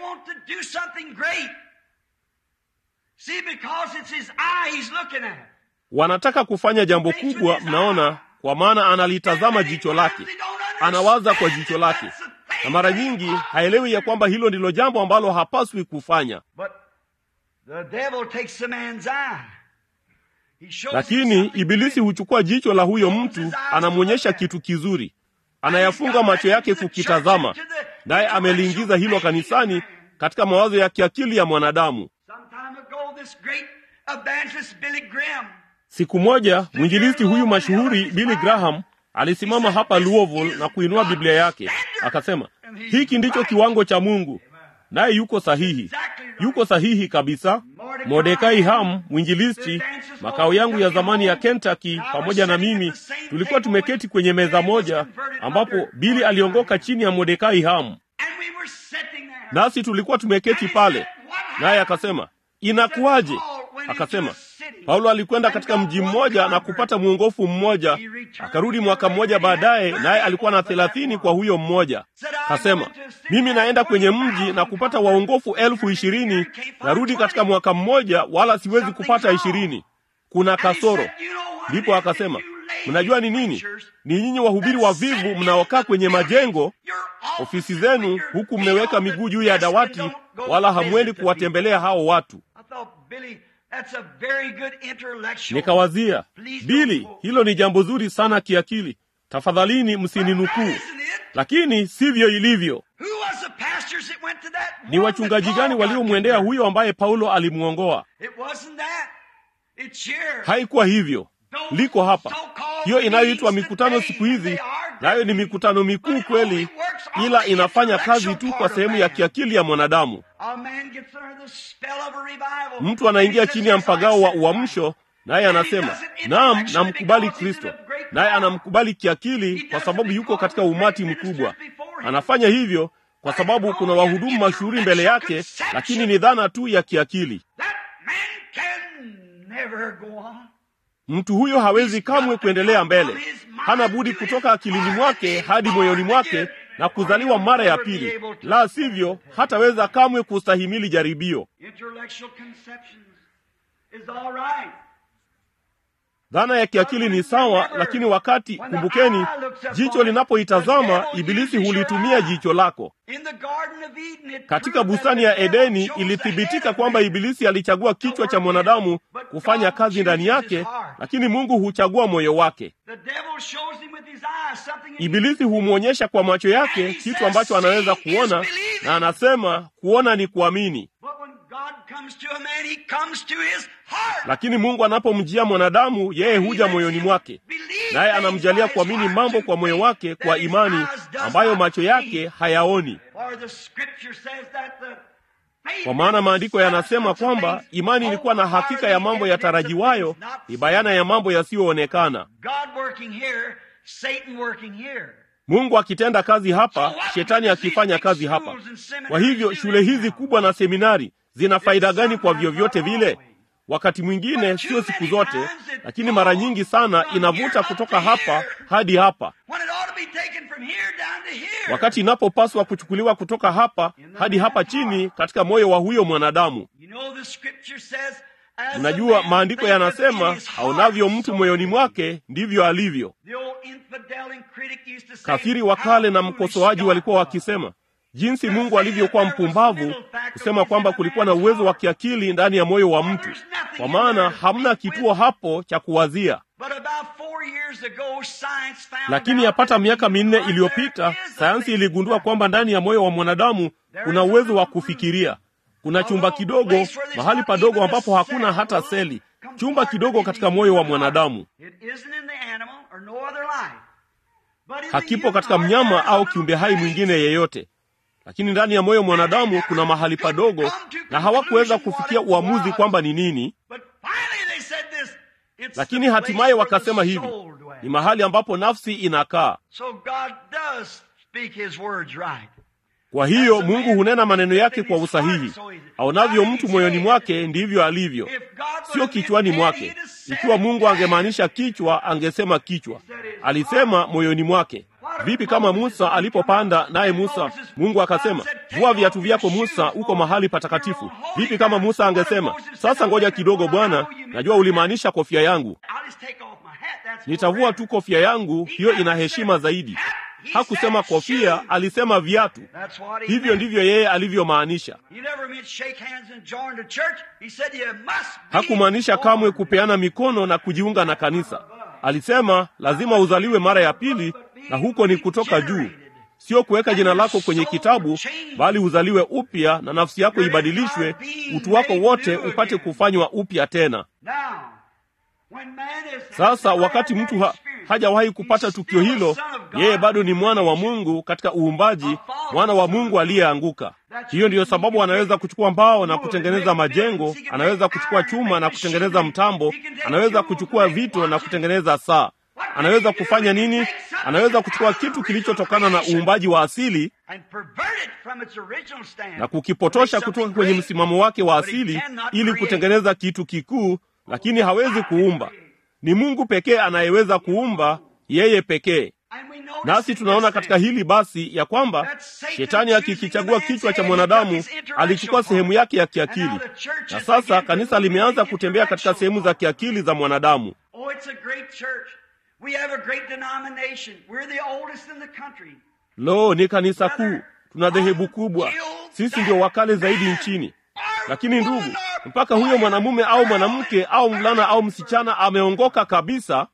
Wanataka kufanya jambo kubwa, mnaona, kwa maana analitazama jicho lake. Anawaza kwa jicho lake. Na mara nyingi haelewi ya kwamba hilo ndilo jambo ambalo hapaswi kufanya. Lakini Ibilisi huchukua jicho la huyo mtu, anamwonyesha kitu kizuri. Anayafunga macho yake kukitazama. Naye ameliingiza hilo kanisani katika mawazo ya kiakili ya mwanadamu. Siku moja, mwinjilisti huyu mashuhuri Billy Graham alisimama hapa Louisville na kuinua Biblia yake. Akasema, hiki ndicho kiwango cha Mungu. Naye yuko sahihi. Yuko sahihi kabisa. Mordekai Ham, mwinjilisti, makao yangu ya zamani ya Kentucky, pamoja na mimi, tulikuwa tumeketi kwenye meza moja, ambapo Billy aliongoka chini ya Mordekai Ham. Nasi tulikuwa tumeketi pale. Naye akasema, inakuwaje? Akasema, Paulo alikwenda katika mji mmoja na kupata mwongofu mmoja, akarudi mwaka mmoja baadaye, naye alikuwa na 30 kwa huyo mmoja. Akasema, mimi naenda kwenye mji na kupata waongofu 20,000, narudi katika mwaka mmoja, wala siwezi kupata 20. Kuna kasoro. Ndipo akasema, mnajua ni nini? Ni nyinyi wahubiri wavivu mnaokaa kwenye majengo, ofisi zenu, huku mmeweka miguu juu ya dawati, wala hamwendi kuwatembelea hao watu. Nikawazia, Billy, hilo ni jambo zuri sana kiakili. Tafadhalini msininukuu. Lakini sivyo ilivyo. Ni wachungaji gani waliomwendea huyo ambaye Paulo alimuongoa? Haikuwa hivyo. Liko hapa. Hiyo inayoitwa mikutano siku hizi, nayo ni mikutano mikuu kweli, ila inafanya kazi tu kwa sehemu ya kiakili ya mwanadamu. Mtu anaingia chini ya mpagao wa uamsho, naye anasema, naam, namkubali Kristo. Naye anamkubali kiakili kwa sababu yuko katika umati mkubwa. Anafanya hivyo kwa sababu kuna wahudumu mashuhuri mbele yake, lakini ni dhana tu ya kiakili. Mtu huyo hawezi kamwe kuendelea mbele. Hana budi kutoka akilini mwake hadi moyoni mwake na kuzaliwa mara ya pili. La sivyo, hataweza kamwe kustahimili jaribio. Dhana ya kiakili ni sawa, lakini wakati, kumbukeni, jicho linapoitazama, Ibilisi hulitumia jicho lako. Katika bustani ya Edeni ilithibitika kwamba Ibilisi alichagua kichwa cha mwanadamu kufanya kazi ndani yake, lakini Mungu huchagua moyo wake. Ibilisi humwonyesha kwa macho yake kitu ambacho anaweza kuona, na anasema kuona ni kuamini. Lakini Mungu anapomjia mwanadamu, yeye huja moyoni mwake, naye anamjalia kuamini mambo kwa moyo wake kwa imani ambayo macho yake hayaoni. Kwa maana maandiko yanasema kwamba imani ilikuwa na hakika ya mambo yatarajiwayo, ni bayana ya mambo yasiyoonekana. Mungu akitenda kazi hapa, shetani akifanya kazi hapa. Kwa hivyo shule hizi kubwa na seminari zina faida gani kwa vyovyote vile? Wakati mwingine, sio siku zote, lakini mara nyingi sana inavuta kutoka hapa hadi hapa, wakati inapopaswa kuchukuliwa kutoka hapa hadi hapa chini katika moyo wa huyo mwanadamu. Unajua, maandiko yanasema, aonavyo mtu moyoni mwake ndivyo alivyo. Kafiri wa kale na mkosoaji walikuwa wakisema jinsi Mungu alivyokuwa mpumbavu kusema kwamba kulikuwa na uwezo wa kiakili ndani ya moyo wa mtu, kwa maana hamna kituo hapo cha kuwazia. Lakini yapata miaka 4 iliyopita, sayansi iligundua kwamba ndani ya moyo wa mwanadamu kuna uwezo wa kufikiria. Kuna chumba kidogo, mahali padogo ambapo hakuna hata seli, chumba kidogo katika moyo wa mwanadamu. Hakipo katika mnyama au kiumbe hai mwingine yeyote. Lakini ndani ya moyo wa mwanadamu kuna mahali padogo, na hawakuweza kufikia uamuzi kwamba ni nini. Lakini hatimaye wakasema hivi, ni mahali ambapo nafsi inakaa. Kwa hiyo Mungu hunena maneno yake kwa usahihi. Aonavyo mtu moyoni mwake ndivyo alivyo, sio kichwani mwake. Ikiwa Mungu angemaanisha kichwa, angesema kichwa. Alisema moyoni mwake. Vipi kama Musa alipopanda, naye Mungu akasema, vua viatu vyako Musa, uko mahali patakatifu. Vipi kama Musa angesema, sasa ngoja kidogo Bwana, najua ulimaanisha kofia yangu. Nitavua tu kofia yangu, hiyo ina heshima zaidi. Hakusema kofia, alisema viatu. Hivyo ndivyo yeye alivyomaanisha. Hakumaanisha kamwe kupeana mikono na kujiunga na kanisa. Alisema lazima uzaliwe mara ya pili, na huko ni kutoka juu. Sio kuweka jina lako kwenye kitabu, bali uzaliwe upya na nafsi yako ibadilishwe, utu wako wote upate kufanywa upya tena. Sasa wakati mtu hajawahi kupata tukio hilo, yeye bado ni mwana wa Mungu katika uumbaji, mwana wa Mungu aliyeanguka. Hiyo ndiyo sababu anaweza kuchukua mbao na kutengeneza majengo, anaweza kuchukua chuma na kutengeneza mtambo, anaweza kuchukua vito na kutengeneza saa. Anaweza kufanya nini? Anaweza kuchukua kitu kilichotokana na uumbaji wa asili na kukipotosha kutoka kwenye msimamo wake wa asili ili kutengeneza kitu kikuu, lakini hawezi kuumba. Ni Mungu pekee anayeweza kuumba, yeye pekee. Nasi tunaona katika hili basi ya kwamba Shetani akikichagua kichwa cha mwanadamu, alichukua sehemu yake ya kiakili. Na sasa kanisa limeanza kutembea katika sehemu za kiakili za mwanadamu. Lo, ni kanisa kuu. Tuna dhehebu kubwa. Sisi ndio wakale zaidi nchini. Lakini ndugu, mpaka huyo mwanamume au mwanamke au mvulana au msichana ameongoka kabisa,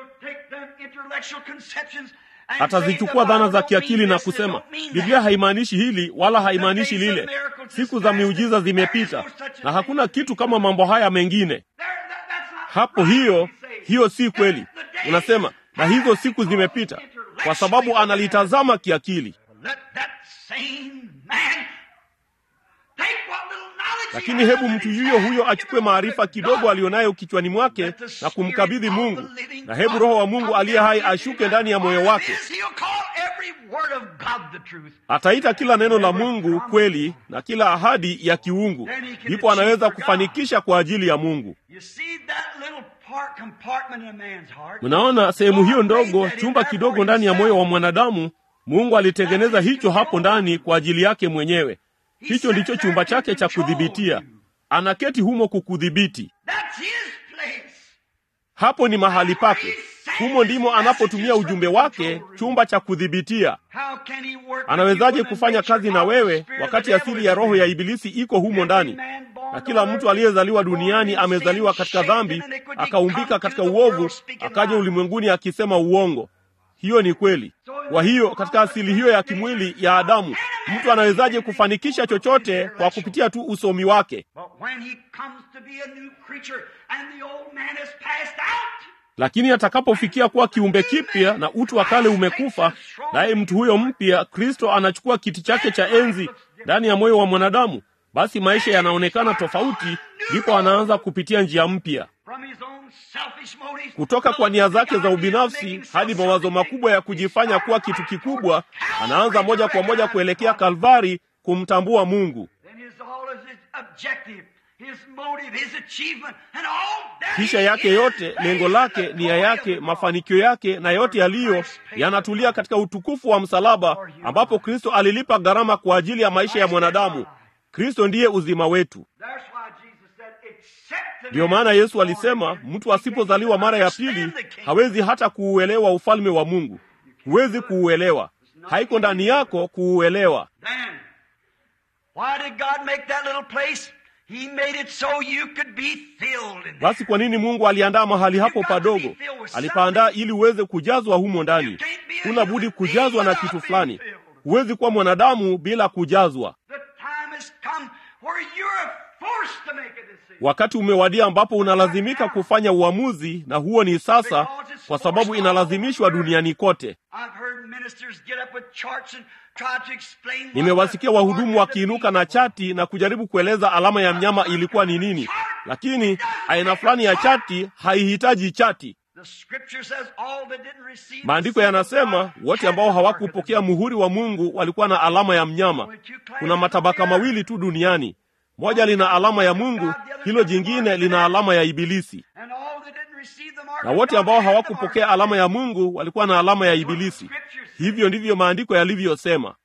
atazichukua dhana za kiakili na kusema, Biblia haimaanishi hili wala haimaanishi lile. Siku za miujiza zimepita na hakuna kitu kama mambo haya mengine. Hapo hiyo si kweli. Unasema, na hizo siku zimepita, kwa sababu analitazama kiakili. Lakini hebu mtu huyo achukue maarifa kidogo alionayo kichwani mwake na kumkabidhi Mungu, na hebu Roho wa Mungu aliye hai ashuke ndani ya moyo wake. Ataita kila neno la Mungu kweli na kila ahadi ya kiungu. Ndipo anaweza kufanikisha kwa ajili ya Mungu. Mnaona sehemu hiyo ndogo, chumba kidogo ndani ya moyo wa mwanadamu, Mungu alitengeneza hicho hapo ndani kwa ajili yake mwenyewe. Hicho ndicho chumba chake cha kudhibitia. Anaketi humo kukudhibiti. Hapo ni mahali pake. Humo ndimo anapotumia ujumbe wake, chumba cha kudhibitia. Anawezaje kufanya kazi na wewe wakati asili ya roho ya Ibilisi iko humo ndani? Na kila mtu aliyezaliwa duniani amezaliwa katika dhambi, akaumbika katika uovu, akaja ulimwenguni akisema uongo. Hiyo ni kweli. Kwa hiyo katika asili hiyo ya kimwili ya Adamu, mtu anawezaje kufanikisha chochote kwa kupitia tu usomi wake? Lakini atakapofikia kuwa kiumbe kipya na utu wa kale umekufa, naye mtu huyo mpya, Kristo, anachukua kiti chake cha enzi ndani ya moyo wa mwanadamu, basi maisha yanaonekana tofauti. Ndipo anaanza kupitia njia mpya, kutoka kwa nia zake za ubinafsi hadi mawazo makubwa ya kujifanya kuwa kitu kikubwa. Anaanza moja kwa moja kuelekea Kalvari, kumtambua Mungu. Kisha yake yote, lengo lake, nia yake, mafanikio yake na yote yaliyo, yanatulia katika utukufu wa msalaba, ambapo Kristo alilipa gharama kwa ajili ya maisha ya mwanadamu. Kristo ndiye uzima wetu. Ndiyo maana Yesu alisema, mtu asipozaliwa mara ya pili hawezi hata kuuelewa ufalme wa Mungu. Huwezi kuuelewa. Haiko ndani yako kuuelewa. Basi kwa nini Mungu aliandaa mahali hapo padogo? Alipaandaa ili uweze kujazwa humo ndani. Huna budi kujazwa na kitu fulani. Huwezi kuwa mwanadamu bila kujazwa. Wakati umewadia ambapo unalazimika kufanya uamuzi, na huo ni sasa, kwa sababu inalazimishwa duniani kote. Nimewasikia wahudumu wakiinuka na chati na kujaribu kueleza alama ya mnyama ilikuwa ni nini. lakini aina fulani ya chati haihitaji chati. Maandiko yanasema wote ambao hawakupokea muhuri wa Mungu walikuwa na alama ya mnyama. Kuna matabaka mawili tu duniani. Moja lina alama ya Mungu, hilo jingine lina alama ya Ibilisi. Na wote ambao hawakupokea alama ya Mungu walikuwa na alama ya Ibilisi. Hivyo ndivyo maandiko yalivyosema.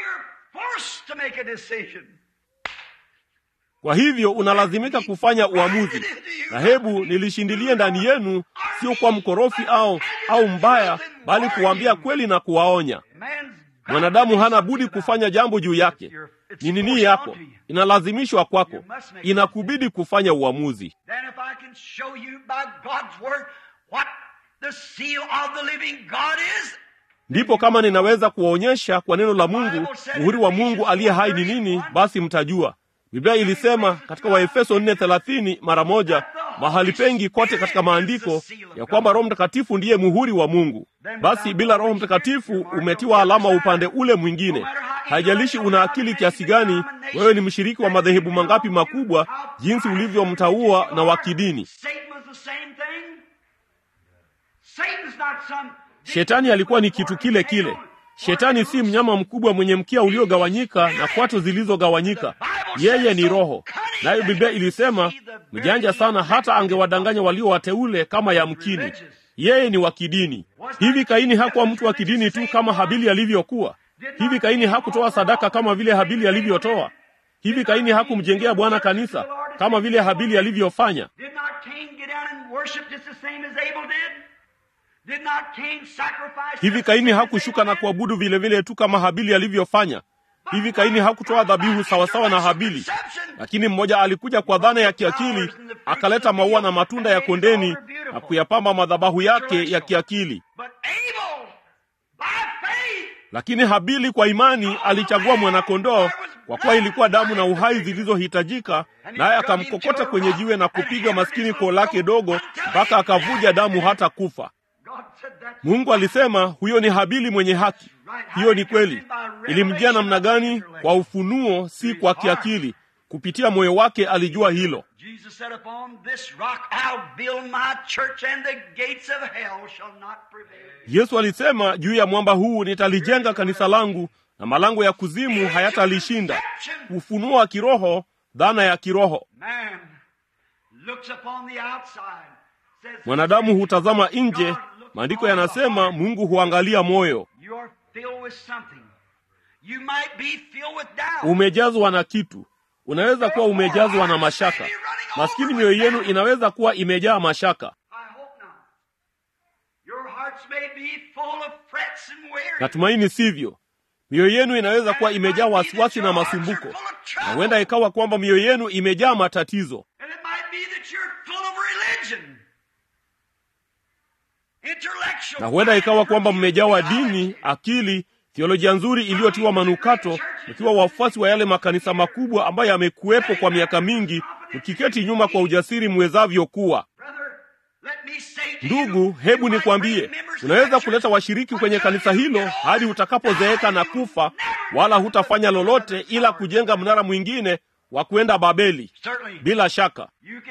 Kwa hivyo unalazimika kufanya uamuzi. Na hebu nilishindilie ndani yenu, sio kwa mkorofi au mbaya, bali kuwaambia kweli na kuwaonya. Mwanadamu hana budi kufanya jambo juu yake. Ni nini yako? Inalazimishwa kwako. Inakubidi kufanya uamuzi. Ndipo kama ninaweza kuwaonyesha kwa neno la Mungu muhuri wa Mungu aliye hai ni nini, basi mtajua. Biblia ilisema katika Waefeso 4:30 mara moja, mahali pengi kote katika maandiko, ya kwamba Roho Mtakatifu ndiye muhuri wa Mungu. Basi bila Roho Mtakatifu umetiwa alama upande ule mwingine. Haijalishi una akili kiasi gani, wewe ni mshiriki wa madhehebu mangapi makubwa, jinsi ulivyomtaua na wa kidini. Shetani alikuwa ni kitu kile kile. Shetani si mnyama mkubwa mwenye mkia uliogawanyika na kwato zilizogawanyika. Yeye ni roho. Nayo Biblia ilisema mjanja sana hata angewadanganya walio wateule kama yamkini. Yeye ni wa kidini. Hivi Kaini hakuwa mtu wa kidini tu kama Habili alivyokuwa? Hivi Kaini hakutoa sadaka kama vile Habili alivyotoa? Hivi Kaini hakumjengea Bwana kanisa kama vile Habili alivyofanya? Hivi Kaini hakushuka na kuabudu vile vile tu kama Habili alivyofanya? Hivi Kaini hakutoa dhabihu sawasawa na Habili? Lakini mmoja alikuja kwa dhana ya kiakili, akaleta maua na matunda ya kondeni na kuyapamba madhabahu yake ya kiakili. Lakini Habili kwa imani alichagua mwanakondoo, kwa kuwa ilikuwa damu na uhai zilizohitajika, naye akamkokota kwenye jiwe na kupiga maskini koo lake dogo mpaka akavuja damu hata kufa. Mungu alisema huyo ni Habili mwenye haki. Hiyo ni kweli. Ilimjia namna gani? Kwa ufunuo, si kwa kiakili. Kupitia moyo wake alijua hilo. Yesu alisema, juu ya mwamba huu nitalijenga kanisa langu na malango ya kuzimu hayatalishinda. Ufunuo wa kiroho, dhana ya kiroho. Mwanadamu hutazama nje. Maandiko yanasema Mungu huangalia moyo. Umejazwa na kitu. Unaweza kuwa umejazwa na mashaka. Maskini mioyo yenu inaweza kuwa imejaa mashaka. Natumaini sivyo. Mioyo yenu inaweza kuwa imejaa wasiwasi na masumbuko. Na huenda ikawa kwamba mioyo yenu imejaa matatizo. Na huenda ikawa kwamba mmejawa dini, akili, theolojia nzuri iliyotiwa manukato, mkiwa wafuasi wa yale makanisa makubwa ambayo yamekuwepo kwa miaka mingi, mkiketi nyuma kwa ujasiri mwezavyo kuwa. Ndugu, hebu nikwambie, unaweza kuleta washiriki kwenye kanisa hilo hadi utakapozeeka na kufa, wala hutafanya lolote ila kujenga mnara mwingine wa kwenda Babeli. Bila shaka.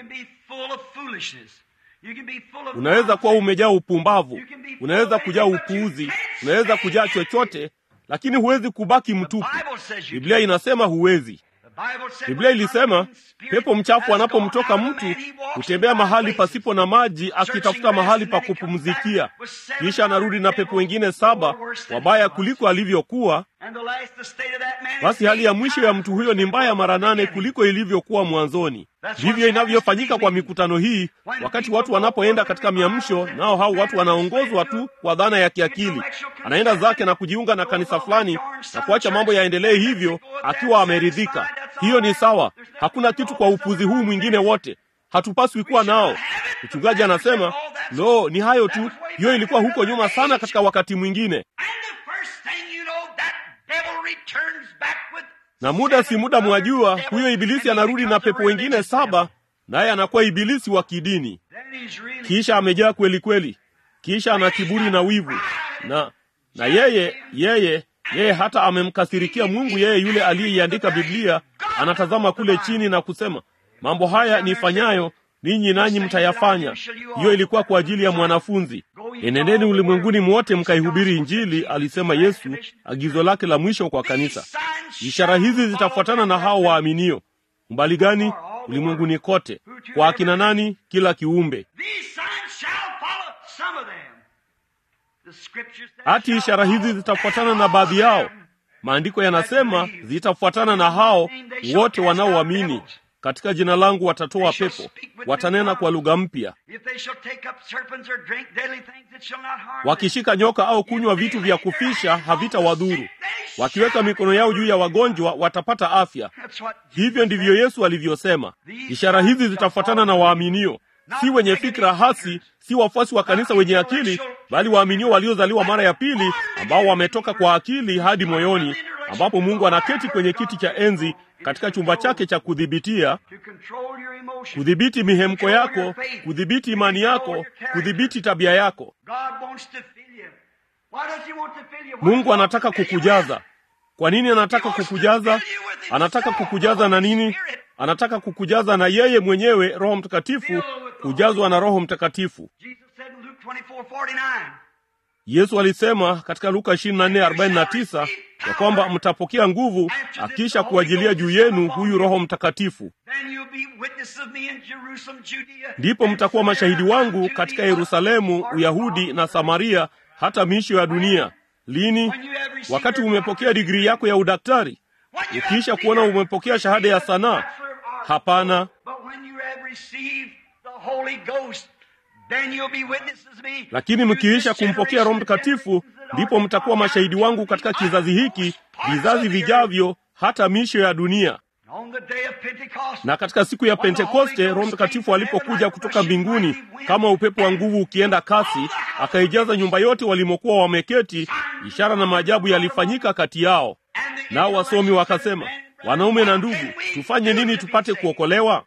Unaweza kuwa umejaa upumbavu, unaweza kujaa upuuzi, unaweza kujaa chochote, lakini huwezi kubaki mtupu. Biblia inasema huwezi. Biblia ilisema pepo mchafu anapomtoka mtu hutembea mahali pasipo na maji akitafuta mahali pa kupumzikia, kisha anarudi na pepo wengine 7 wabaya kuliko alivyokuwa. Basi hali ya mwisho ya mtu huyo ni mbaya mara 8 kuliko ilivyokuwa mwanzoni. Ndivyo inavyofanyika kwa mikutano hii. Wakati watu wanapoenda katika miamsho, nao hao watu wanaongozwa tu kwa dhana ya kiakili. Anaenda zake na kujiunga na kanisa fulani na kuacha mambo yaendelee hivyo akiwa ameridhika. Hiyo ni sawa. Hakuna kitu kwa upuzi huu mwingine wote. Hatupaswi kuwa nao. Mchungaji anasema, "Lo, ni hayo tu. Hiyo ilikuwa huko nyuma sana katika wakati mwingine." Na muda si muda mwajua, huyo ibilisi anarudi na pepo wengine 7, naye anakuwa ibilisi wa kidini. Kisha amejaa kweli kweli. Kisha ana kiburi na wivu. Na yeye hata amemkasirikia Mungu, yeye yule aliyeiandika Biblia. Anatazama kule chini na kusema, mambo haya nifanyayo ninyi nanyi mtayafanya. Hiyo ilikuwa kwa ajili ya mwanafunzi. Enendeni ulimwenguni mwote mkaihubiri Injili, alisema Yesu, agizo lake la mwisho kwa kanisa. Ishara hizi zitafuatana na hao waaminio. Mbali gani? Ulimwenguni kote. Kwa akina nani? Kila kiumbe. Ati ishara hizi zitafuatana na baadhi yao. Maandiko yanasema zitafuatana na hao wote wanaoamini. Katika jina langu watatoa pepo, watanena kwa lugha mpya. Wakishika nyoka au kunywa vitu vya kufisha havitawadhuru. Wakiweka mikono yao juu ya wagonjwa watapata afya. Hivyo ndivyo Yesu alivyosema. Ishara hizi zitafuatana na waaminio, si wenye fikra hasi, si wafuasi wa kanisa wenye akili, bali waaminio waliozaliwa mara ya pili, ambao wametoka kwa akili hadi moyoni, ambapo Mungu anaketi kwenye kiti cha enzi katika chumba chake cha kudhibitia, kudhibiti mihemko yako, kudhibiti imani yako, kudhibiti tabia yako. Mungu anataka kukujaza. Kwa nini anataka kukujaza? Anataka kukujaza na nini? Anataka kukujaza na yeye mwenyewe, Roho Mtakatifu, kujazwa na Roho Mtakatifu. Yesu alisema katika Luka 24:49 ya kwamba mtapokea nguvu akisha kuajilia juu yenu huyu Roho Mtakatifu. Ndipo mtakuwa mashahidi wangu katika Yerusalemu, Uyahudi na Samaria, hata miisho ya dunia. Lini? Wakati umepokea digrii yako ya udaktari? Ukisha kuona umepokea shahada ya sanaa? Hapana. Lakini mkiisha kumpokea Roho Mtakatifu, ndipo mtakuwa mashahidi wangu katika kizazi hiki, vizazi vijavyo, hata miisho ya dunia. Na katika siku ya Pentekoste, Roho Mtakatifu alipokuja kutoka mbinguni kama upepo wa nguvu ukienda kasi, akaijaza nyumba yote walimokuwa wameketi, ishara na maajabu yalifanyika kati yao. Nao wasomi wakasema, wanaume na ndugu, tufanye nini tupate kuokolewa?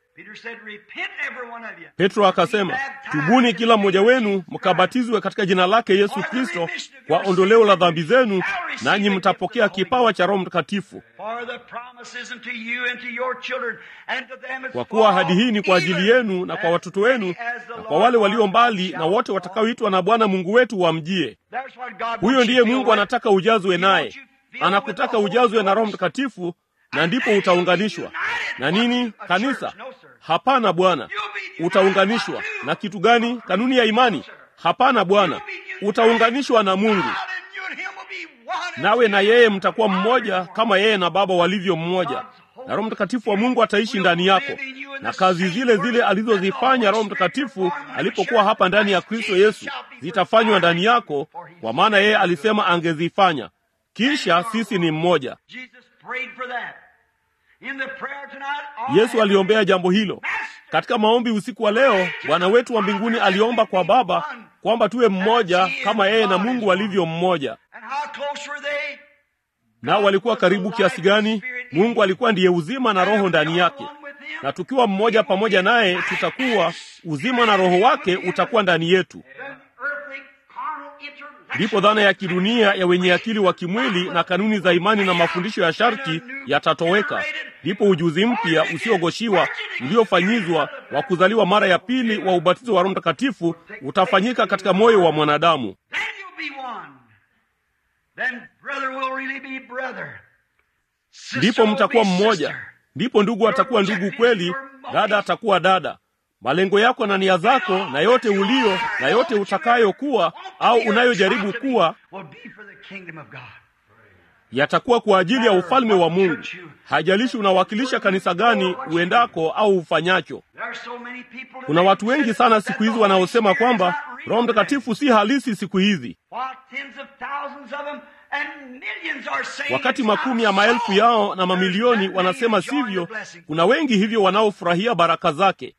Petro akasema, tubuni kila mmoja wenu mkabatizwe katika jina lake Yesu Kristo kwa ondoleo la dhambi zenu, nanyi mtapokea kipawa cha Roho Mtakatifu. Kwa kuwa ahadi hii ni kwa ajili yenu na kwa watoto wenu na kwa wale walio mbali na wote watakaoitwa na Bwana Mungu wetu wamjie. Huyo ndiye Mungu anataka ujazwe naye. Anakutaka ujazwe na Roho Mtakatifu, na ndipo utaunganishwa na nini? Kanisa? Hapana Bwana. Utaunganishwa na kitu gani? Kanuni ya imani? Hapana Bwana. Utaunganishwa na Mungu, nawe na yeye mtakuwa mmoja kama yeye na Baba walivyo mmoja. Na Roho Mtakatifu wa Mungu ataishi ndani yako, na kazi zile zile alizozifanya Roho Mtakatifu alipokuwa hapa ndani ya Kristo Yesu zitafanywa ndani yako, kwa maana yeye alisema angezifanya. Kisha sisi ni mmoja. Yesu aliombea jambo hilo. Katika maombi usiku wa leo, Bwana wetu wa mbinguni aliomba kwa Baba kwamba tuwe mmoja kama yeye na Mungu walivyo mmoja. Nao walikuwa karibu kiasi gani? Mungu alikuwa ndiye uzima na Roho ndani yake. Na tukiwa mmoja pamoja naye, tutakuwa uzima na Roho wake utakuwa ndani yetu. Ndipo dhana ya kidunia ya wenye akili wa kimwili na kanuni za imani na mafundisho ya sharti yatatoweka. Ndipo ujuzi mpya usiogoshiwa uliofanyizwa wa kuzaliwa mara ya pili wa ubatizo wa Roho Mtakatifu utafanyika katika moyo wa mwanadamu. Ndipo mtakuwa mmoja. Ndipo ndugu atakuwa ndugu kweli, dada atakuwa dada. Malengo yako na nia zako na yote ulio na yote utakayokuwa au unayojaribu kuwa yatakuwa kwa ajili ya ufalme wa Mungu. Hajalishi unawakilisha kanisa gani uendako au ufanyacho. Kuna watu wengi sana siku hizi wanaosema kwamba Roho Mtakatifu si halisi siku hizi, wakati makumi ya maelfu yao na mamilioni wanasema sivyo. Kuna wengi hivyo wanaofurahia baraka zake.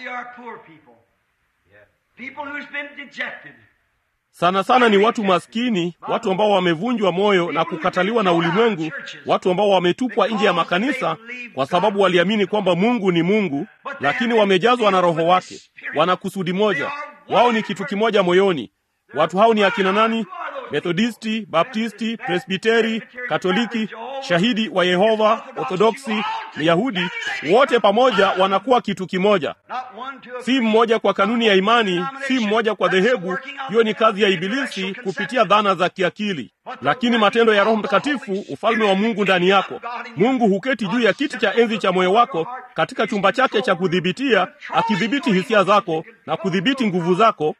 Sana sana ni watu maskini, watu ambao wamevunjwa moyo na kukataliwa na ulimwengu, watu ambao wametupwa nje ya makanisa kwa sababu waliamini kwamba Mungu ni Mungu, lakini wamejazwa na Roho wake. Wana kusudi moja, wao ni kitu kimoja moyoni. Watu hao ni akina nani? Methodisti, Baptisti, Presbiteri, Katoliki, Shahidi wa Yehova, Orthodoksi, Myahudi, wote pamoja wanakuwa kitu kimoja. Si mmoja kwa kanuni ya imani, si mmoja kwa dhehebu. Hiyo ni kazi ya Ibilisi kupitia dhana za kiakili. Lakini matendo ya Roho Mtakatifu, ufalme wa Mungu ndani yako. Mungu huketi juu ya kiti cha enzi cha moyo wako katika chumba chake cha kudhibitia, akidhibiti hisia zako na kudhibiti nguvu zako,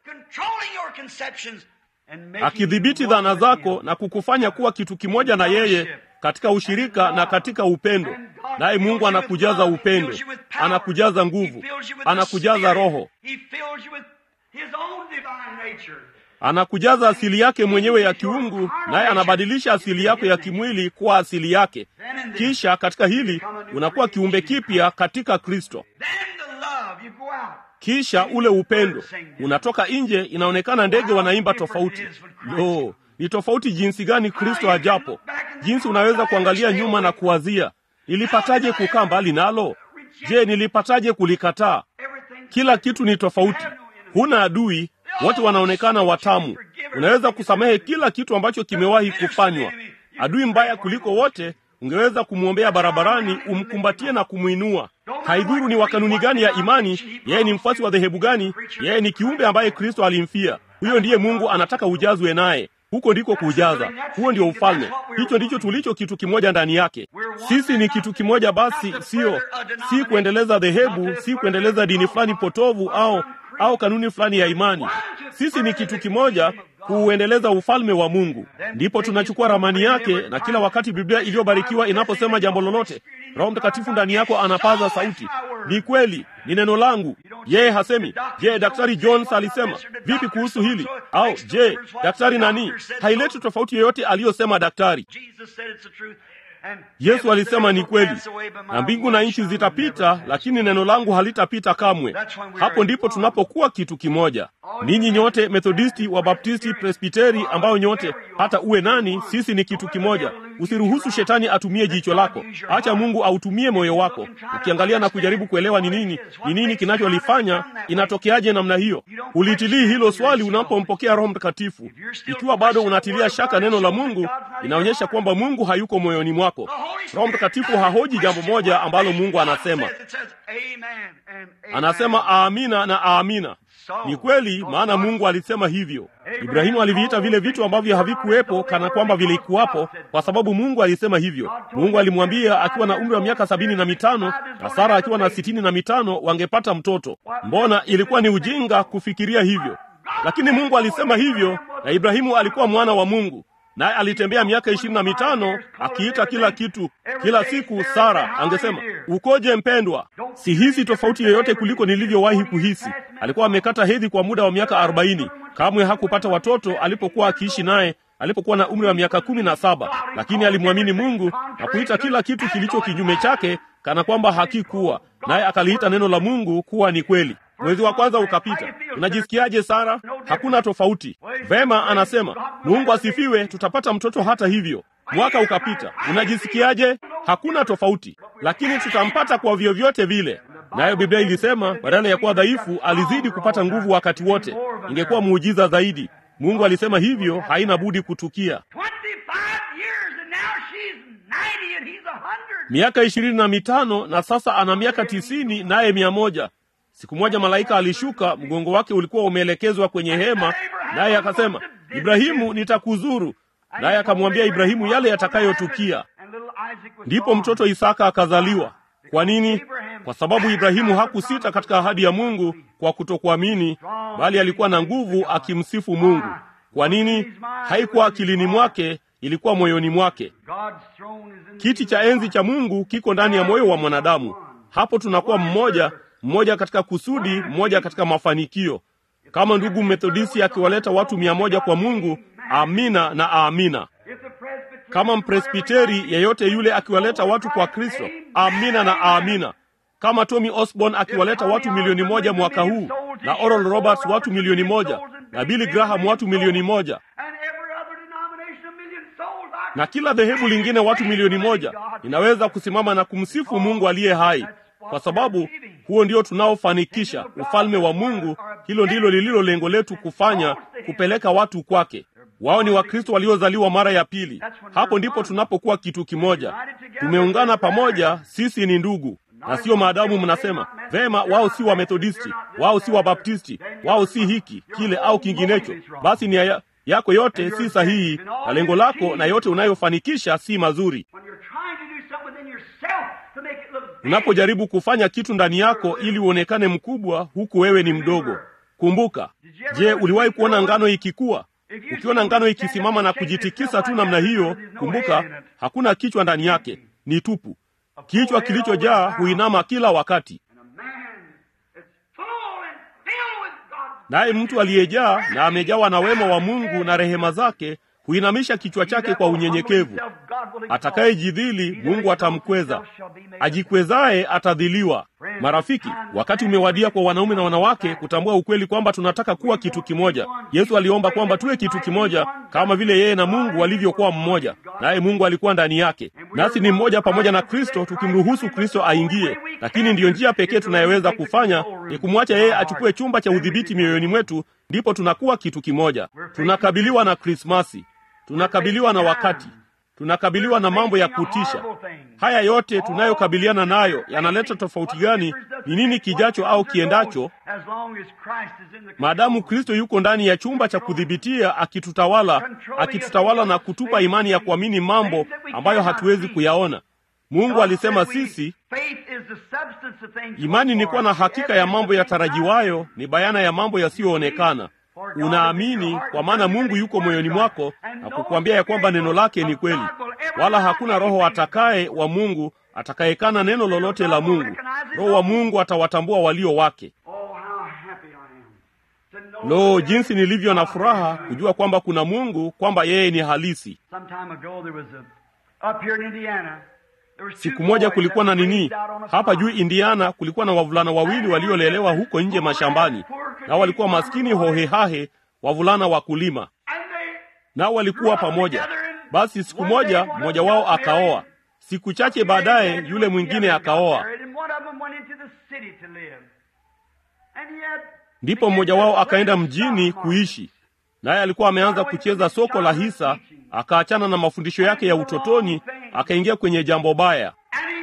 akidhibiti dhana zako na kukufanya kuwa kitu kimoja na yeye katika ushirika na katika upendo. Naye Mungu anakujaza upendo, anakujaza nguvu, anakujaza Roho, anakujaza asili yake mwenyewe ya kiungu, naye anabadilisha asili yako ya kimwili kuwa asili yake. Kisha katika hili unakuwa kiumbe kipya katika Kristo. Kisha ule upendo unatoka nje, inaonekana ndege wanaimba tofauti. Ni tofauti jinsi gani Kristo ajapo! Jinsi unaweza kuangalia nyuma na kuwazia, nilipataje kukaa mbali nalo? Je, nilipataje kulikataa? Kila kitu ni tofauti. Huna adui, wote wanaonekana watamu. Unaweza kusamehe kila kitu ambacho kimewahi kufanywa. Adui mbaya kuliko wote ungeweza kumwombea barabarani, umkumbatie na kumuinua. Haidhuru ni wa kanuni gani ya imani, yeye ni mfuasi wa dhehebu gani, yeye ni kiumbe ambaye Kristo alimfia. Huyo ndiye Mungu anataka ujazwe naye. Huko ndiko kujaza. Huo ndio ufalme. Hicho ndicho tulicho, kitu kimoja ndani yake. Sisi ni kitu kimoja basi, si kuendeleza dhehebu, si kuendeleza dini fulani potovu au kanuni fulani ya imani. Sisi ni kitu kimoja kuuendeleza ufalme wa Mungu. Ndipo tunachukua ramani yake, na kila wakati Biblia iliyobarikiwa inaposema jambo lolote, Roho Mtakatifu ndani yako anapaza sauti, ni kweli, ni neno langu. Yeye hasemi, je, Daktari Jones alisema vipi kuhusu hili? Au je, daktari nani? Haileti tofauti yoyote aliyosema daktari. Yesu alisema ni kweli, na mbingu na nchi zitapita, lakini neno langu halitapita kamwe. Hapo ndipo tunapokuwa kitu kimoja. Ninyi nyote, Methodisti, wa Baptisti, Presbiteri, ambao nyote hata uwe nani, sisi ni kitu kimoja. Usiruhusu shetani atumie jicho lako. Acha Mungu autumie moyo wako. Ukiangalia na kujaribu kuelewa ni nini kinacholifanya, inatokeaje namna hiyo. Ulitilii hilo swali unapompokea Roho Mtakatifu. Ikiwa bado unatilia shaka neno la Mungu, inaonyesha kwamba Mungu hayuko moyoni mwako. Roho Mtakatifu hahoji jambo moja ambalo Mungu anasema. Anasema amina na amina. Ni kweli, maana Mungu alisema hivyo. Ibrahimu aliviita vile vitu ambavyo havikuwepo kana kwamba vilikuwapo, kwa sababu Mungu alisema hivyo. Mungu alimwambia akiwa na umri wa miaka 75 na Sara akiwa na 65 wangepata mtoto. Mbona ilikuwa ni ujinga kufikiria hivyo? Lakini Mungu alisema hivyo, na Ibrahimu alikuwa mwana wa Mungu. Naye alitembea miaka 25 akiita kila kitu. Kila siku Sara angesema, ukoje mpendwa? Sihisi tofauti yoyote kuliko nilivyowahi kuhisi. Alikuwa amekata hedhi kwa muda wa miaka 40. Kamwe hakupata watoto alipokuwa akiishi naye, alipokuwa na umri wa miaka 17. Lakini alimwamini Mungu na kuita kila kitu kilicho kinyume chake kana kwamba hakikuwa. Naye akaliita neno la Mungu kuwa ni kweli. Mwezi wa kwanza ukapita. Unajisikiaje Sara? Hakuna tofauti. Vema, anasema, Mungu asifiwe, tutapata mtoto hata hivyo. Mwaka ukapita. Unajisikiaje? Hakuna tofauti. Lakini tutampata kwa vyovyote vile. Nayo Biblia ilisema, badala ya kuwa dhaifu, alizidi kupata nguvu wakati wote. Ingekuwa muujiza zaidi. Mungu alisema hivyo, haina budi kutukia. Miaka 25 na sasa ana miaka 90 naye 100. Siku moja malaika alishuka, mgongo wake ulikuwa umeelekezwa kwenye hema, naye akasema, Ibrahimu, nitakuzuru. Naye akamwambia Ibrahimu yale yatakayotukia. Ndipo mtoto Isaka akazaliwa. Kwa nini? Kwa sababu Ibrahimu hakusita katika ahadi ya Mungu kwa kutokuamini, bali alikuwa na nguvu akimsifu Mungu. Kwa nini? Haikuwa akilini mwake, ilikuwa moyoni mwake. Kiti cha enzi cha Mungu kiko ndani ya moyo wa mwanadamu. Hapo tunakuwa mmoja katika kusudi, mmoja katika mafanikio. Kama ndugu Methodisti akiwaleta watu 100 kwa Mungu, amina na amina. Kama Mpresbiteri yeyote yule akiwaleta watu kwa Kristo, amina na amina. Kama Tommy Osborne akiwaleta watu 1,000,000 mwaka huu, na Oral Roberts watu 1,000,000, na Billy Graham watu 1,000,000, na kila dhehebu lingine watu 1,000,000, inaweza kusimama na kumsifu Mungu aliye hai, kwa sababu huo ndio tunaofanikisha ufalme wa Mungu. Hilo ndilo lililo lengo letu kufanya, kupeleka watu kwake. Wao ni Wakristo waliozaliwa mara ya pili. Hapo ndipo tunapokuwa kitu kimoja. Tumeungana pamoja, sisi ni ndugu. Na sio maadamu mnasema, vema, wao si wa Methodisti, wao si wa Baptisti, wao si hiki, kile au kinginecho. Basi nia yako yote si sahihi, na lengo lako na yote unayofanikisha si mazuri. Unapojaribu kufanya kitu ndani yako ili uonekane mkubwa huku wewe ni mdogo. Kumbuka, je, uliwahi kuona ngano ikikua? Ukiona ngano ikisimama na kujitikisa tu namna hiyo, kumbuka, hakuna kichwa ndani yake, ni tupu. Kichwa kilichojaa huinama kila wakati. Naye mtu aliyejaa na amejawa na wema wa Mungu na rehema zake huinamisha kichwa chake kwa unyenyekevu. Atakayejidhili, Mungu atamkweza. Ajikwezaye atadhiliwa. Marafiki, wakati umewadia kwa wanaume na wanawake kutambua ukweli kwamba tunataka kuwa kitu kimoja. Yesu aliomba kwamba tuwe kitu kimoja kama vile yeye na Mungu walivyokuwa mmoja, naye Mungu alikuwa ndani yake. Nasi ni mmoja pamoja na Kristo, tukimruhusu Kristo aingie. Lakini ndiyo njia pekee tunayoweza kufanya ni kumwacha yeye achukue chumba cha udhibiti mioyoni mwetu, ndipo tunakuwa kitu kimoja. Tunakabiliwa na Krismasi. Tunakabiliwa na wakati. Tunakabiliwa na mambo ya kutisha. Haya yote tunayokabiliana nayo yanaleta tofauti gani? Ni nini kijacho au kiendacho? Maadamu Kristo yuko ndani ya chumba cha kudhibitia, akitutawala na kutupa imani ya kuamini mambo ambayo hatuwezi kuyaona. Mungu alisema sisi, imani ni kuwa na hakika ya mambo yatarajiwayo, ni bayana ya mambo yasiyoonekana. Unaamini kwa maana Mungu yuko moyoni mwako na kukuambia ya kwamba neno lake ni kweli. Wala hakuna roho atakaye wa Mungu atakayekana neno lolote la Mungu. Roho wa Mungu atawatambua walio wake. Lo, jinsi nilivyo na furaha kujua kwamba kuna Mungu, kwamba yeye ni halisi. Siku moja kulikuwa na nini? Hapa juu Indiana kulikuwa na wavulana wawili waliolelewa huko nje mashambani. Na walikuwa maskini hohehahe, wavulana wakulima. Nao walikuwa pamoja. Basi siku moja mmoja wao akaoa. Siku chache baadaye yule mwingine akaoa. Ndipo mmoja wao akaenda mjini kuishi. Naye alikuwa ameanza kucheza soko la hisa, akaachana na mafundisho yake ya utotoni, akaingia kwenye jambo baya.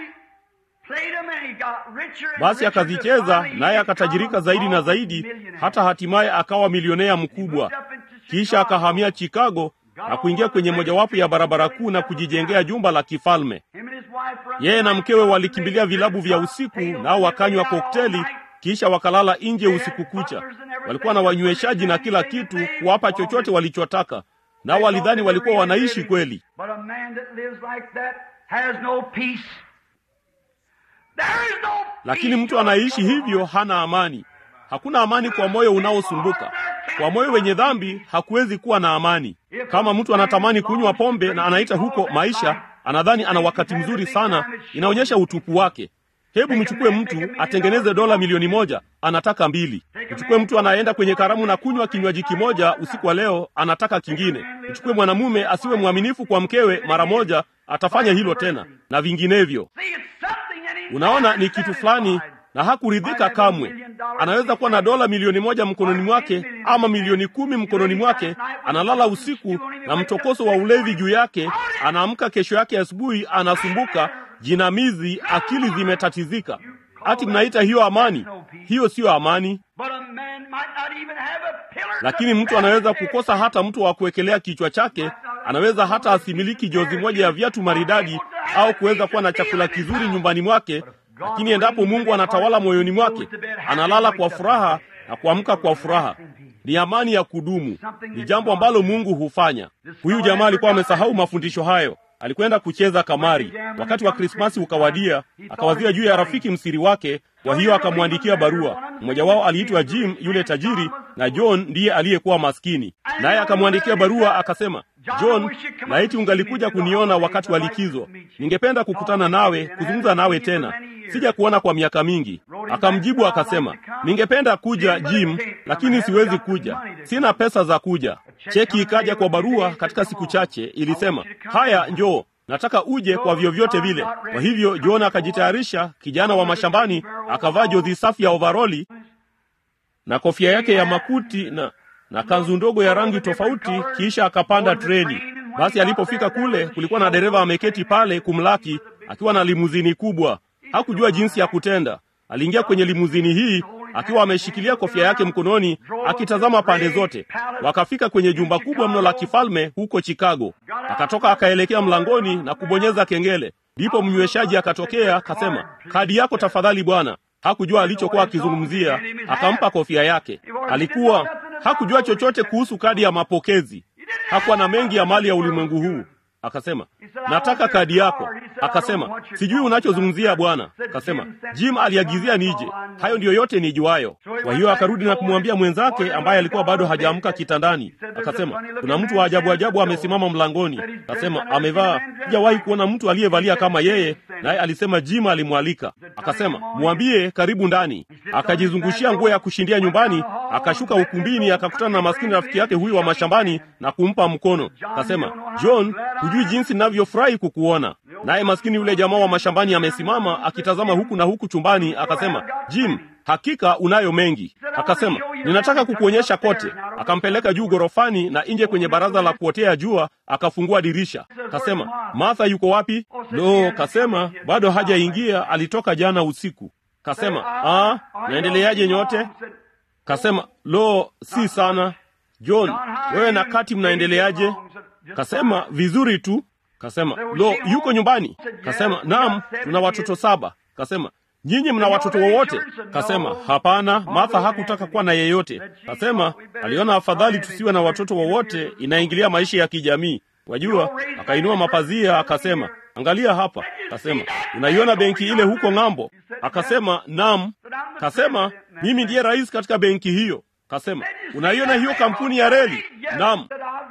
Basi akazicheza, naye akatajirika zaidi na zaidi, hata hatimaye akawa milionea mkubwa. Kisha akahamia Chicago na kuingia kwenye mojawapo ya barabara kuu na kujijengea jumba la kifalme. Yeye na mkewe walikimbilia vilabu vya usiku, nao wakanywa kokteli, kisha wakalala nje usiku kucha. Walikuwa na wanyweshaji na kila kitu, kuwapa chochote walichotaka. Nao walidhani walikuwa wanaishi kweli. Lakini mtu anaishi hivyo hana amani. Hakuna amani kwa moyo unaosumbuka. Kwa moyo wenye dhambi hakuwezi kuwa na amani. Kama mtu anatamani kunywa pombe na anaita huko maisha, anadhani ana wakati mzuri sana, inaonyesha utupu wake. Hebu mchukue mtu atengeneze dola milioni 1, anataka 2. Mchukue mtu anaenda kwenye karamu na kunywa kinywaji kimoja usiku wa leo, anataka kingine. Mchukue mwanamume asiwe mwaminifu kwa mkewe mara moja, atafanya hilo tena na vinginevyo. Unaona, ni kitu fulani na hakuridhika kamwe. Anaweza kuwa na dola milioni 1 mkononi mwake ama milioni 10 mkononi mwake, analala usiku na mtokoso wa ulevi juu yake, anaamka kesho yake asubuhi anasumbuka, jinamizi, akili zimetatizika. Ati mnaita hiyo amani? Hiyo siyo amani. Lakini mtu anaweza kukosa hata mtu wa kuwekelea kichwa chake, anaweza hata asimiliki jozi moja ya viatu maridadi au kuweza kuwa na chakula kizuri nyumbani mwake, lakini endapo Mungu anatawala moyoni mwake, analala kwa furaha na kuamka kwa furaha. Ni amani ya kudumu. Ni jambo ambalo Mungu hufanya. Huyu jamaa alikuwa amesahau mafundisho hayo. Alikwenda kucheza kamari. Wakati wa Krismasi ukawadia, akawazia juu ya rafiki msiri wake, kwa hiyo akamwandikia barua. Mmoja wao aliitwa Jim, yule tajiri, na John ndiye aliyekuwa maskini. Naye akamwandikia barua akasema, John, laiti ungalikuja kuniona wakati wa likizo. Ningependa kukutana nawe, kuzungumza nawe tena. Sija kuona kwa miaka mingi. Akamjibu akasema, ningependa kuja Jim, lakini siwezi kuja. Sina pesa za kuja. Cheki ikaja kwa barua katika siku chache, ilisema, haya njoo, nataka uje kwa vyovyote vile. Kwa hivyo John akajitayarisha, kijana wa mashambani, akavaa jozi safi ya overoli na kofia yake ya makuti na kanzu ndogo ya rangi tofauti, kisha akapanda treni. Basi alipofika kule, kulikuwa na dereva ameketi pale kumlaki akiwa na limuzini kubwa. Hakujua jinsi ya kutenda. Aliingia kwenye limuzini hii akiwa ameshikilia kofia yake mkononi, akitazama pande zote. Wakafika kwenye jumba kubwa mno la kifalme huko Chicago. Akatoka akaelekea mlangoni na kubonyeza kengele. Ndipo mnyweshaji akatokea, akasema, "Kadi yako tafadhali bwana." Hakujua alichokuwa akizungumzia, akampa kofia yake. Hakujua chochote kuhusu kadi ya mapokezi. Hakuwa na mengi ya mali ya ulimwengu huu. Akasema, "Nataka kadi yako." Akasema, "Sijui unachozungumzia bwana." Akasema, "Jim aliagizia nije. Hayo ndiyo yote nijuayo." Kwa hiyo akarudi na kumwambia mwenzake ambaye alikuwa bado hajaamka kitandani. Akasema, "Kuna mtu wa ajabu ajabu amesimama mlangoni." Akasema, "Amevaa, sijawahi kuona mtu aliyevalia kama yeye." Naye alisema Jim alimwalika. Akasema, "Mwambie karibu ndani." Akajizungushia nguo ya kushindia nyumbani, akashuka ukumbini, akakutana na maskini rafiki yake huyu wa mashambani na kumpa mkono. Akasema, "John, hujui jinsi ninavyofurahi kukuona." Naye maskini yule jamaa wa mashambani amesimama akitazama huku na huku chumbani. Akasema, "Jim, hakika unayo mengi." Akasema, "Ninataka kukuonyesha kote." Akampeleka juu gorofani na nje kwenye baraza la kuotea jua, akafungua dirisha. Akasema, "Martha yuko wapi?" "Lo," kasema, "bado hajaingia, alitoka jana usiku." Kasema, "Naendeleaje nyote?" Kasema, "Lo, si sana." "John, wewe na Kati mnaendeleaje?" Kasema, "Vizuri tu." Kasema, "Lo, yuko nyumbani?" Kasema, "Naam, tuna watoto 7. Kasema, "Nyinyi mna watoto wowote?" Kasema, "Hapana, Martha hakutaka kuwa na yeyote." Kasema, aliona afadhali tusiwe na watoto wowote, inaingilia maisha ya kijamii. Wajua, akainua mapazia akasema, "Angalia hapa." Kasema, "Unaiona benki ile huko ng'ambo?" Akasema, "Naam." Kasema, "Mimi ndiye rais katika benki hiyo." Kasema, "Unaiona hiyo kampuni ya reli?" "Naam."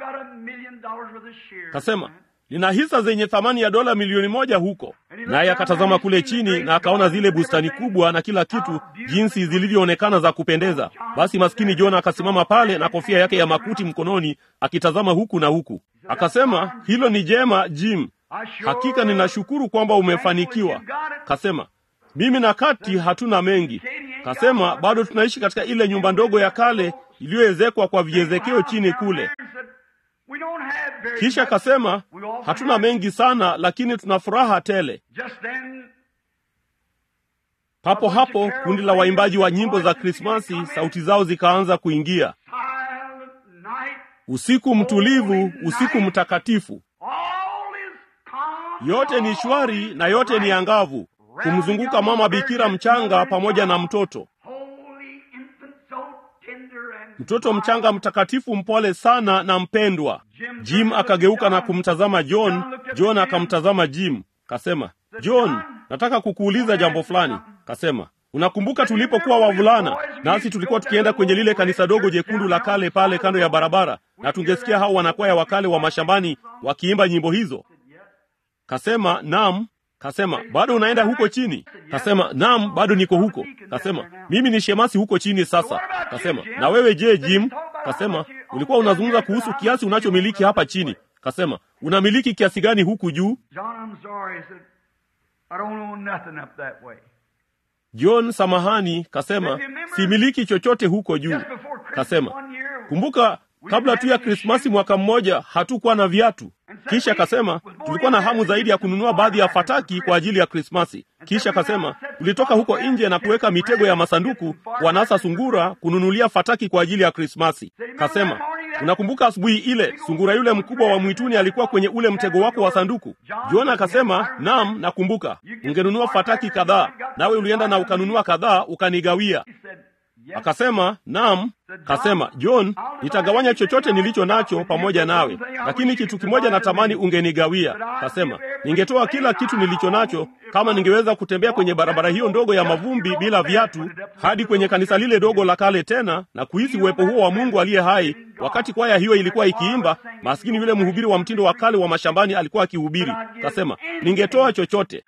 Kasema, "Nina hisa zenye thamani ya dola milioni 1 huko." Naye akatazama kule chini na akaona zile bustani kubwa na kila kitu jinsi zilivyoonekana za kupendeza. Basi maskini John akasimama pale na kofia yake ya makuti mkononi akitazama huku na huku. Akasema, "Hilo ni jema, Jim. Hakika ninashukuru kwamba umefanikiwa." Kasema, "Mimi na Kati hatuna mengi." Kasema, "Bado tunaishi katika ile nyumba ndogo ya kale iliyoezekwa kwa viezekeo chini kule." Kisha kasema, "Hatuna mengi sana, lakini tuna furaha tele." Papo hapo kundi la waimbaji wa nyimbo za Krismasi sauti zao zikaanza kuingia. Usiku mtulivu, usiku mtakatifu. Yote ni shwari na yote ni angavu. Kumzunguka mama bikira mchanga pamoja na mtoto. Mtoto mchanga mtakatifu, mpole sana na mpendwa. Jim akageuka na kumtazama John. John akamtazama Jim. Kasema, "John, nataka kukuuliza jambo fulani." Kasema, "Unakumbuka tulipokuwa wavulana, nasi tulikuwa tukienda kwenye lile kanisa dogo jekundu la kale pale kando ya barabara, na tungesikia hao wanakwaya wakale wa mashambani wakiimba nyimbo hizo?" Kasema, "Naam." Kasema, "Bado unaenda huko chini?" Kasema, "Naam, bado niko huko." Kasema, "Mimi ni shemasi huko chini sasa." Kasema, "Na wewe je, Jim?" Kasema, "Ulikuwa unazungumza kuhusu kiasi unachomiliki hapa chini." Kasema, "Unamiliki kiasi gani huku juu?" John, samahani, kasema, "Similiki chochote huko juu." Kasema, "Kumbuka, kabla tu ya Krismasi mwaka mmoja hatukuwa na viatu." Kisha kasema, "Tulikuwa na hamu zaidi ya kununua baadhi ya fataki kwa ajili ya Krismasi." Kisha kasema, "Tulitoka huko nje na kuweka mitego ya masanduku, wanasa sungura, kununulia fataki kwa ajili ya Krismasi." Kasema, "Unakumbuka asubuhi ile sungura yule mkubwa wa mwituni alikuwa kwenye ule mtego wako wa sanduku?" John akasema, "Naam, nakumbuka. Ungenunua fataki kadhaa, nawe ulienda na ukanunua kadhaa ukanigawia." Akasema, "Naam." Kasema, "John, nitagawanya chochote nilicho nacho pamoja nawe, lakini kitu kimoja natamani ungenigawia." Kasema, "Ningetoa kila kitu nilicho nacho kama ningeweza kutembea kwenye barabara hiyo ndogo ya mavumbi bila viatu hadi kwenye kanisa lile dogo la kale tena na kuhisi uwepo huo wa Mungu aliye hai wakati kwaya hiyo ilikuwa ikiimba. Maskini yule mhubiri wa mtindo wa kale wa mashambani alikuwa akihubiri." Kasema, "Ningetoa chochote.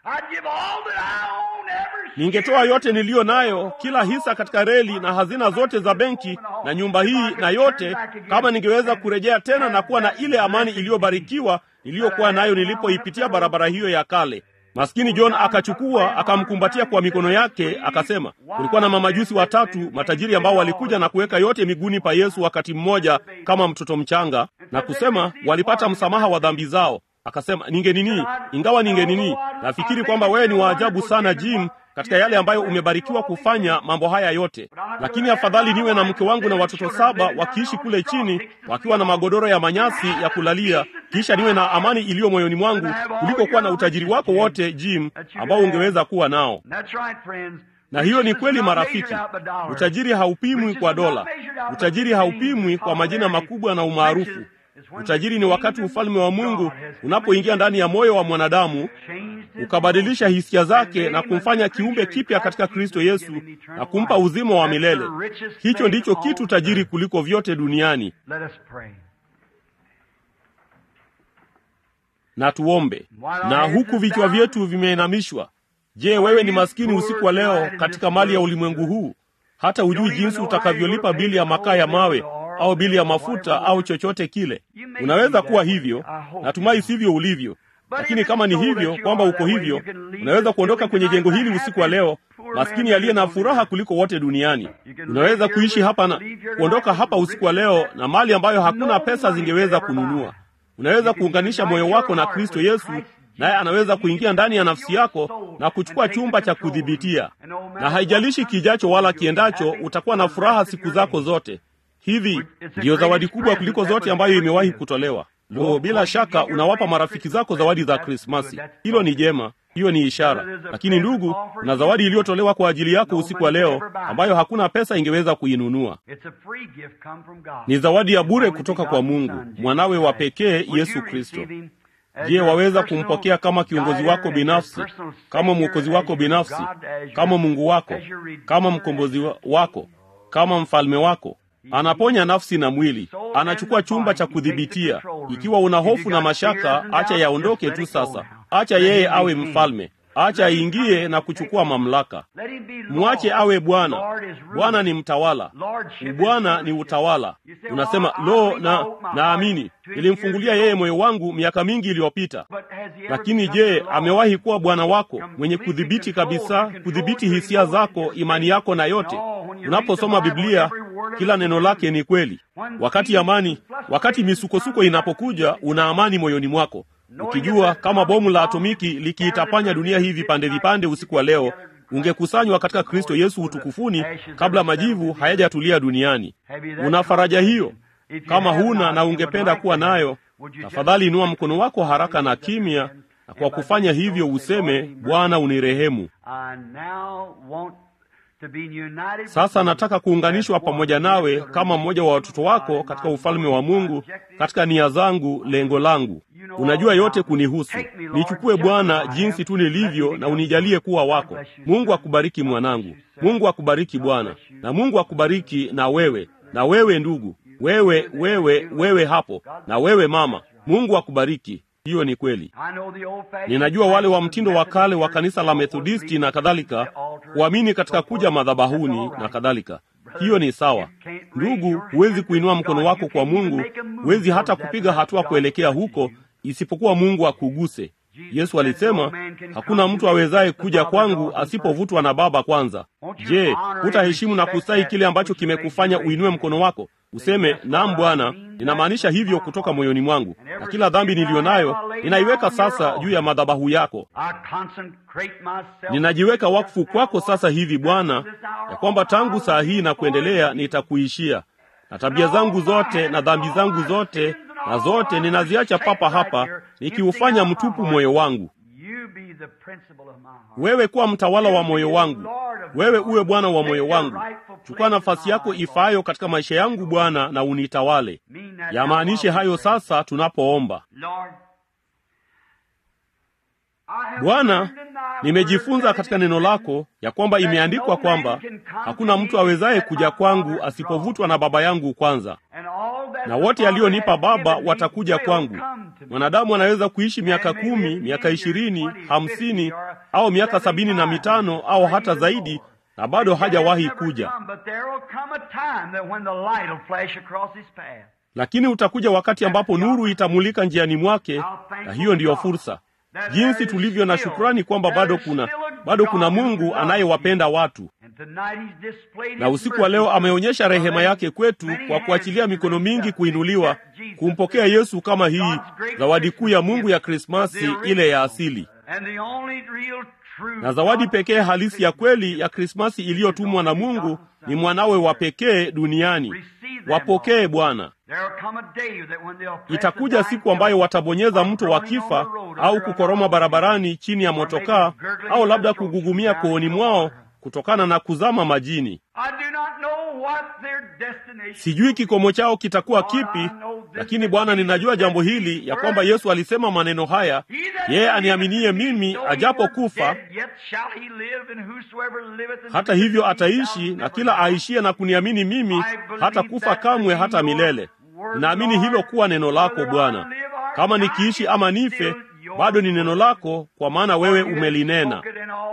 Ningetoa yote niliyo nayo, kila hisa katika reli na hazina zote za benki na nyumba hii na yote, kama ningeweza kurejea tena na kuwa na ile amani iliyobarikiwa niliyokuwa nayo nilipoipitia barabara hiyo ya kale." Maskini John akachukua akamkumbatia kwa mikono yake, akasema, kulikuwa na mamajusi watatu matajiri ambao walikuja na kuweka yote miguuni pa Yesu wakati mmoja kama mtoto mchanga, na kusema walipata msamaha wa dhambi zao. Akasema, ingawa nafikiri kwamba wewe ni waajabu sana Jim, katika yale ambayo umebarikiwa kufanya mambo haya yote, lakini afadhali niwe na mke wangu na watoto 7 wakiishi kule chini wakiwa na magodoro ya manyasi ya kulalia, kisha niwe na amani iliyo moyoni mwangu kuliko kuwa na utajiri wako wote Jim ambao ungeweza kuwa nao. Na hiyo ni kweli marafiki. Utajiri haupimwi kwa dola. Utajiri haupimwi kwa majina makubwa na umaarufu. Utajiri ni wakati ufalme wa Mungu unapoingia ndani ya moyo wa mwanadamu, ukabadilisha hisia zake na kumfanya kiumbe kipya katika Kristo Yesu na kumpa uzima wa milele. Hicho ndicho kitu tajiri kuliko vyote duniani. Na tuombe. Na huku vichwa vyetu vimeinamishwa, je, wewe ni maskini usiku wa leo katika mali ya ulimwengu huu? Hata hujui jinsi utakavyolipa bili ya makaa ya mawe au bili ya mafuta au chochote kile. Unaweza kuwa hivyo, natumai sivyo ulivyo. Lakini kama ni hivyo, kwamba uko hivyo, unaweza kuondoka kwenye jengo hili usiku wa leo maskini aliye na furaha kuliko wote duniani. Unaweza kuishi hapa na kuondoka hapa usiku wa leo na mali ambayo hakuna pesa zingeweza kununua. Unaweza kuunganisha moyo wako na Kristo Yesu, naye anaweza kuingia ndani ya nafsi yako na kuchukua chumba cha kudhibitia. Na haijalishi kijacho wala kiendacho, utakuwa na furaha siku zako zote. Hivi ndiyo zawadi kubwa kuliko zote ambayo imewahi kutolewa. Bila shaka unawapa marafiki zako zawadi za Krismasi. Hilo ni jema, hiyo ni ishara. Lakini ndugu, kuna zawadi iliyotolewa kwa ajili yako usiku wa leo ambayo hakuna pesa ingeweza kuinunua. Ni zawadi ya bure kutoka kwa Mungu, mwanawe wa pekee Yesu Kristo. Je, waweza kumpokea kama kiongozi wako binafsi, kama mwokozi wako binafsi, kama Mungu wako, kama mkombozi wako, kama mfalme wako? Anaponya nafsi na mwili. Anachukua chumba cha kudhibitia. Ikiwa una hofu na mashaka, acha yaondoke tu sasa. Acha yeye awe mfalme. Acha aingie na kuchukua mamlaka. Mwache awe Bwana. Bwana ni mtawala. Bwana ni utawala. Unasema, naamini. Nilimfungulia yeye moyo wangu miaka mingi iliyopita. Lakini je, amewahi kuwa Bwana wako, mwenye kudhibiti kabisa, kudhibiti hisia zako, imani yako na yote? Unaposoma Biblia, kila neno lake ni kweli. Wakati misukosuko inapokuja, una amani moyoni mwako, ukijua kama bomu la atomiki likiitapanya dunia hii vipande vipande usiku wa leo, ungekusanywa katika Kristo Yesu utukufuni kabla majivu hayajatulia duniani. Una faraja hiyo? Kama huna na ungependa kuwa nayo, tafadhali inua mkono wako haraka na kimya, na kwa kufanya hivyo useme, Bwana unirehemu. Sasa nataka kuunganishwa pamoja nawe kama mmoja wa watoto wako katika ufalme wa Mungu, katika nia zangu, lengo langu. Unajua yote kunihusu. Nichukue Bwana jinsi tu nilivyo na unijalie kuwa wako. Mungu akubariki mwanangu. Mungu akubariki Bwana. Na Mungu akubariki na wewe ndugu. Wewe hapo. Na wewe mama. Mungu akubariki. Hiyo ni kweli. Ninajua wale wa mtindo wa kale wa kanisa la Methodisti na kadhalika, kuamini katika kuja madhabahuni na kadhalika. Hiyo ni sawa. Ndugu, huwezi kuinua mkono wako kwa Mungu, huwezi hata kupiga hatua kuelekea huko, isipokuwa Mungu akuguse. Yesu alisema, hakuna mtu awezaye kuja kwangu asipovutwa na Baba kwanza. Je, hutaheshimu na kustahi kile ambacho kimekufanya uinue mkono wako? Useme, naam Bwana, ninamaanisha hivyo kutoka moyoni mwangu, na kila dhambi nilionayo ninaiweka sasa juu ya madhabahu yako. Ninajiweka wakfu kwako sasa hivi Bwana, ya kwamba tangu saa hii na kuendelea nitakuishia, na tabia zangu zote na dhambi zangu zote na zote ninaziacha papa hapa, nikiufanya mtupu moyo wangu. Wewe kuwa mtawala wa moyo wangu. Wewe uwe Bwana wa moyo wangu. Chukua nafasi yako ifaayo katika maisha yangu Bwana, na unitawale. Yamaanishe hayo sasa tunapoomba. Bwana, nimejifunza katika neno lako ya kwamba imeandikwa kwamba hakuna mtu awezaye kuja kwangu asipovutwa na Baba yangu kwanza, na wote alionipa Baba watakuja kwangu. Mwanadamu anaweza kuishi miaka 10, miaka 20, 50 au miaka 75 au hata zaidi, na bado hajawahi kuja. Lakini utakuja wakati ambapo nuru itamulika njiani mwake, na hiyo ndiyo fursa. jinsi tulivyo na shukrani kwamba bado kuna Mungu anayewapenda watu. Na usiku wa leo ameonyesha rehema yake kwetu kwa kuachilia mikono mingi kuinuliwa kumpokea Yesu kama hii zawadi kuu ya Mungu ya Krismasi, ile ya asili. Na zawadi pekee halisi ya kweli ya Krismasi iliyotumwa na Mungu ni mwanawe wa pekee duniani. Wapokee Bwana. Itakuja siku ambayo watabonyeza mto wa kifa au kukoroma barabarani chini ya motokaa au labda kugugumia kooni mwao kutokana na kuzama majini. Sijui kikomo chao kitakuwa kipi, lakini Bwana, ninajua jambo hili, ya kwamba Yesu alisema maneno haya, yeye aniaminie mimi, ajapo kufa hata hivyo ataishi, na kila aishie na kuniamini mimi hata kufa kamwe, hata milele. Naamini hilo kuwa neno lako Bwana. Kama nikiishi ama nife, bado ni neno lako, kwa maana wewe umelinena.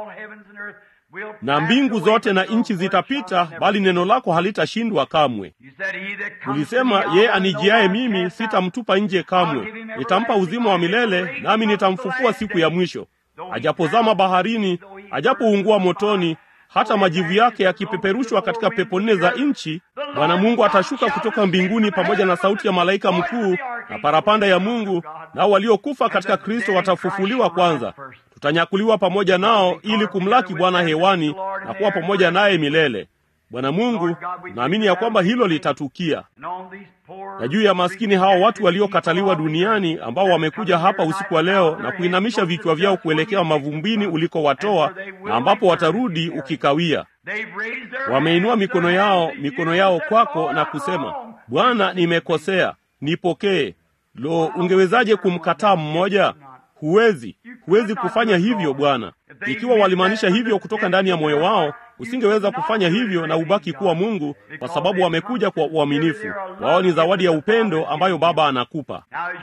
Na mbingu zote na nchi zitapita, bali neno lako halitashindwa kamwe. Ulisema, yeye anijiaye mimi sitamtupa nje kamwe, nitampa uzima wa milele, nami nitamfufua siku ya mwisho. Ajapozama baharini, ajapoungua motoni, hata majivu yake yakipeperushwa katika pepo nne za nchi, Bwana Mungu atashuka kutoka mbinguni pamoja na sauti ya malaika mkuu na parapanda ya Mungu, nao waliokufa katika Kristo watafufuliwa kwanza. Tutanyakuliwa pamoja nao ili kumlaki Bwana hewani na kuwa pamoja naye milele. Bwana Mungu, naamini ya kwamba hilo litatukia. Na juu ya maskini hao watu waliokataliwa duniani ambao wamekuja hapa usiku wa leo na kuinamisha vichwa vyao kuelekea mavumbini ulikowatoa, na ambapo watarudi ukikawia. Wameinua mikono yao kwako na kusema, Bwana, nimekosea, nipokee. Lo, ungewezaje kumkataa mmoja? Huwezi kufanya hivyo Bwana. Ikiwa walimaanisha hivyo kutoka ndani ya moyo wao, usingeweza kufanya hivyo na ubaki kuwa Mungu, kwa sababu wamekuja kwa uaminifu. Wao ni zawadi ya upendo ambayo Baba anakupa.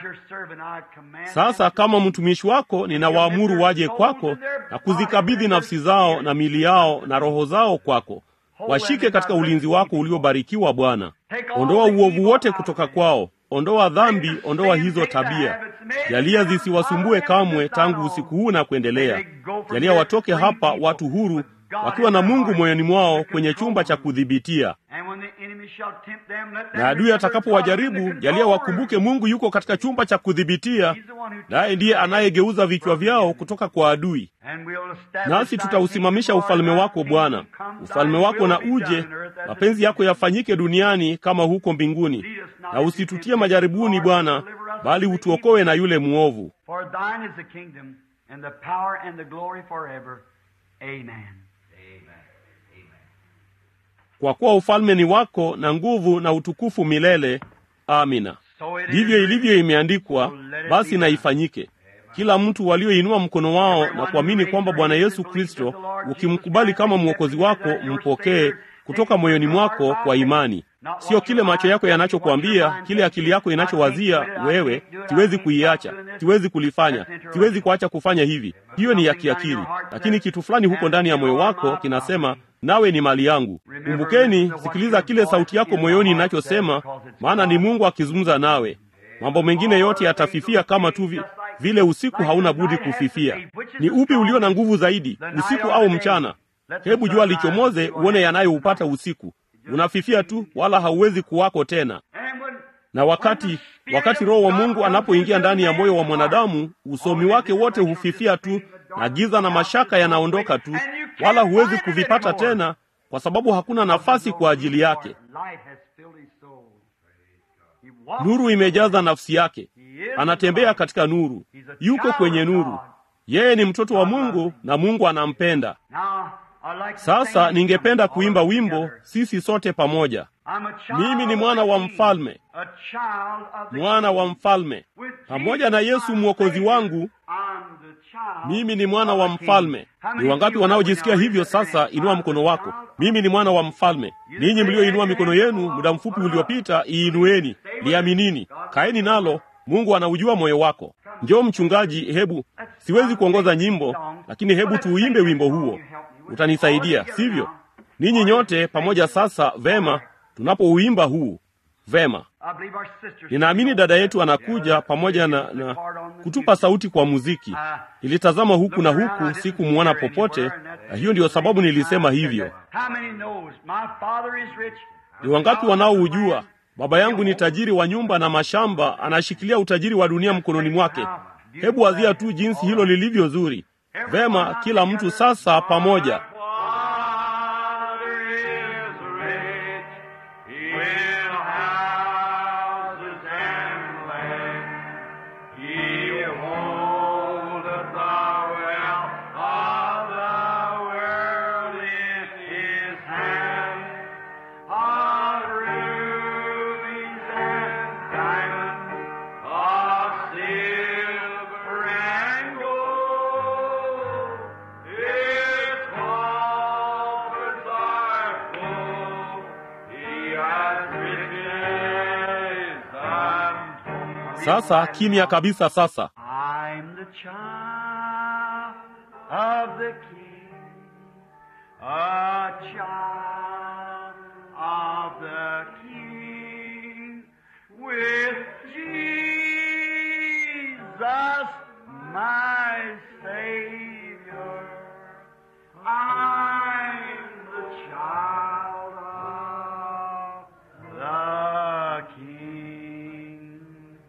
Sasa kama mtumishi wako, ninawaamuru waje kwako na kuzikabidhi nafsi zao na mili yao na roho zao kwako. Washike katika ulinzi wako uliobarikiwa Bwana. Ondoa uovu wote kutoka kwao. Ondoa dhambi, ondoa hizo tabia. Jalia zisiwasumbue kamwe tangu usiku huu na kuendelea. Jalia watoke hapa watu huru, wakiwa na Mungu moyoni mwao kwenye chumba cha kudhibitia. Na adui atakapowajaribu, jalia wakumbuke Mungu yuko katika chumba cha kudhibitia, naye ndiye anayegeuza vichwa vyao kutoka kwa adui. Nasi tutausimamisha ufalme wako Bwana. Ufalme wako na uje, mapenzi yako yafanyike duniani kama huko mbinguni. Na usitutie majaribuni Bwana, bali utuokoe na yule muovu. Kwa kuwa ufalme ni wako na nguvu na utukufu milele. Amina. Ndivyo ilivyo imeandikwa, basi na ifanyike. Kila mtu walioinua mkono wao na kuamini kwamba Bwana Yesu Kristo, ukimkubali kama mwokozi wako, mpokee kutoka moyoni mwako kwa imani. Sio kile macho yako yanachokuambia, kile akili yako inachowazia wewe, siwezi kuiacha, siwezi kulifanya, siwezi kuacha kufanya hivi. Hiyo ni ya kiakili, lakini kitu fulani huko ndani ya moyo wako kinasema, nawe ni mali yangu. Kumbukeni, sikiliza kile sauti yako moyoni inachosema, maana ni Mungu akizungumza nawe. Mambo mengine yote yatafifia kama tu vile usiku hauna budi kufifia. Ni upi ulio na nguvu zaidi, usiku au mchana? Hebu jua lichomoze uone yanayoupata usiku. Unafifia tu, wala hauwezi kuwako tena. Na wakati Roho wa Mungu anapoingia ndani ya moyo wa mwanadamu, usomi wake wote hufifia tu, na giza na mashaka yanaondoka tu, wala huwezi kuvipata tena, kwa sababu hakuna nafasi kwa ajili yake. Nuru imejaza nafsi yake. Anatembea katika nuru. Yuko kwenye nuru. Yeye ni mtoto wa Mungu na Mungu anampenda. Sasa ningependa kuimba wimbo sisi sote pamoja. Mimi ni mwana wa mfalme. Mwana wa mfalme. Pamoja na Yesu mwokozi wangu, mimi ni mwana wa mfalme. Ni wangapi wanaojisikia hivyo sasa? Inua mkono wako. Mimi ni mwana wa mfalme. Ninyi mlioinua mikono yenu muda mfupi uliopita, iinueni, liaminini, kaeni nalo. Mungu anaujua moyo wako. Njoo mchungaji, hebu, siwezi kuongoza nyimbo, lakini hebu tuuimbe wimbo huo. Utanisaidia, sivyo? Ninyi nyote pamoja sasa, vema, tunapouimba huu. Vema, ninaamini dada yetu anakuja pamoja na kutupa sauti kwa muziki. Nilitazama huku na huku, sikumuona popote, na hiyo ndiyo sababu nilisema hivyo. Ni wangapi wanaoujua? Baba yangu ni tajiri wa nyumba na mashamba, anashikilia utajiri wa dunia mkononi mwake. Hebu wazia tu jinsi hilo lilivyo zuri. Vema, kila mtu sasa pamoja. Sasa kimya kabisa sasa. I'm the child of the King, a child of the King, with Jesus my Savior. I'm the child of the King.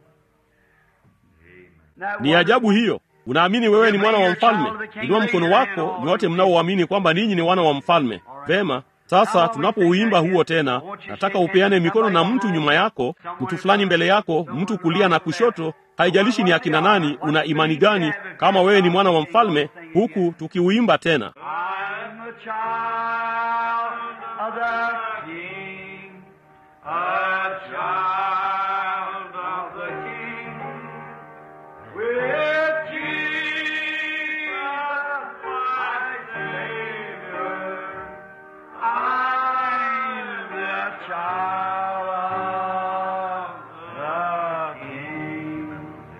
Ni ajabu hiyo. Unaamini wewe ni mwana wa mfalme? Inua mkono wako nyote mnaoamini kwamba ninyi ni wana wa mfalme. Vema, sasa tunapouimba huo tena, nataka upeane mikono na mtu nyuma yako, mtu fulani mbele yako, mtu kulia na kushoto, haijalishi ni akina nani, una imani gani, kama wewe ni mwana wa mfalme, huku tukiuimba tena. I'm a child of the King, a child of the King, with Jesus my Savior. I'm the child of the King.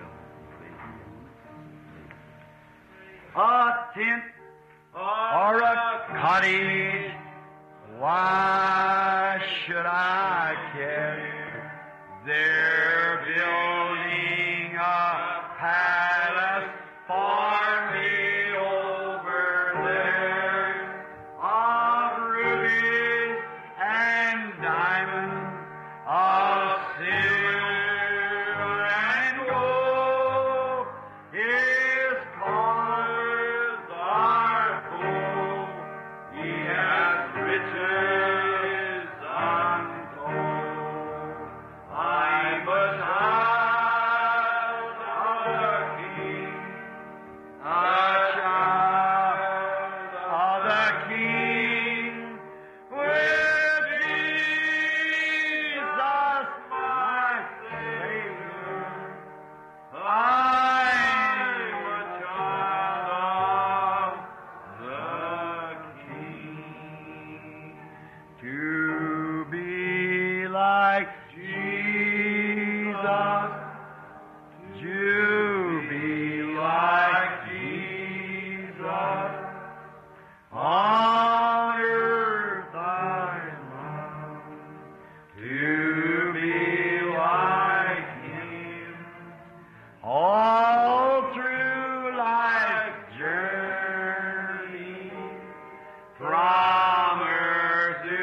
A tent or a cottage, why should I care? They're building a palace for me over there, of rubies and diamonds, of silver and gold. His cars are full, he has riches untold. I'm a child of the King, a child of the King, with Jesus my Savior. I'm a child of the King. To be like Jesus, to be like Jesus, on earth I long to be like Him, all through life's journey, from earth to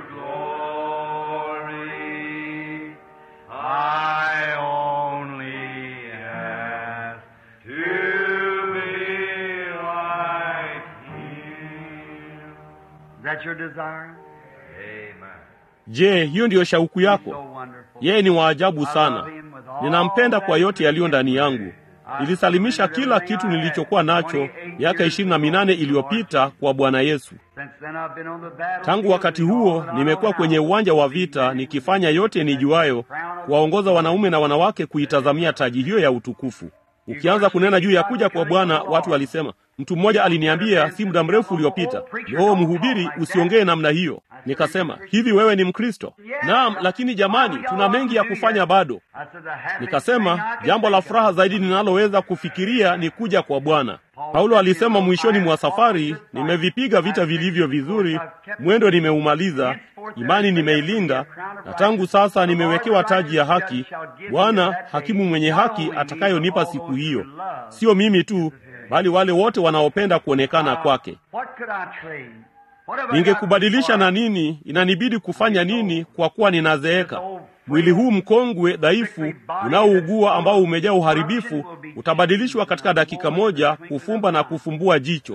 glory. I only ask to be like Him. Is that your desire? Amen. Je, hiyo ndiyo shauku yako? So wonderful. Yeye ni waajabu sana. Ninampenda kwa yote yaliyo ndani yangu. Nilisalimisha kila kitu nilichokuwa nacho miaka 28 iliyopita kwa Bwana Yesu. Since then I've been on the battlefield. Tangu wakati huo nimekuwa kwenye uwanja wa vita nikifanya yote nijuayo kuwaongoza wanaume na wanawake kuitazamia taji hiyo ya utukufu. Ukianza kunena juu ya kuja kwa Bwana, watu walisema. Mtu mmoja aliniambia si muda mrefu uliopita, mhubiri, usiongee namna hiyo. Nikasema, hivi wewe ni Mkristo? Naam, lakini jamani, tuna mengi ya kufanya bado. Nikasema, jambo la furaha zaidi ninaloweza kufikiria ni kuja kwa Bwana. Paulo alisema mwishoni mwa safari, nimevipiga vita vilivyo vizuri, mwendo nimeumaliza, imani nimeilinda, na tangu sasa nimewekewa taji ya haki, Bwana hakimu mwenye haki atakayonipa siku hiyo. Sio mimi tu, bali wale wote wanaopenda kuonekana kwake. Ningekubadilisha na nini? Inanibidi kufanya nini kwa kuwa ninazeeka? Mwili huu mkongwe dhaifu unaougua ambao umejaa uharibifu utabadilishwa katika dakika moja, kufumba na kufumbua jicho.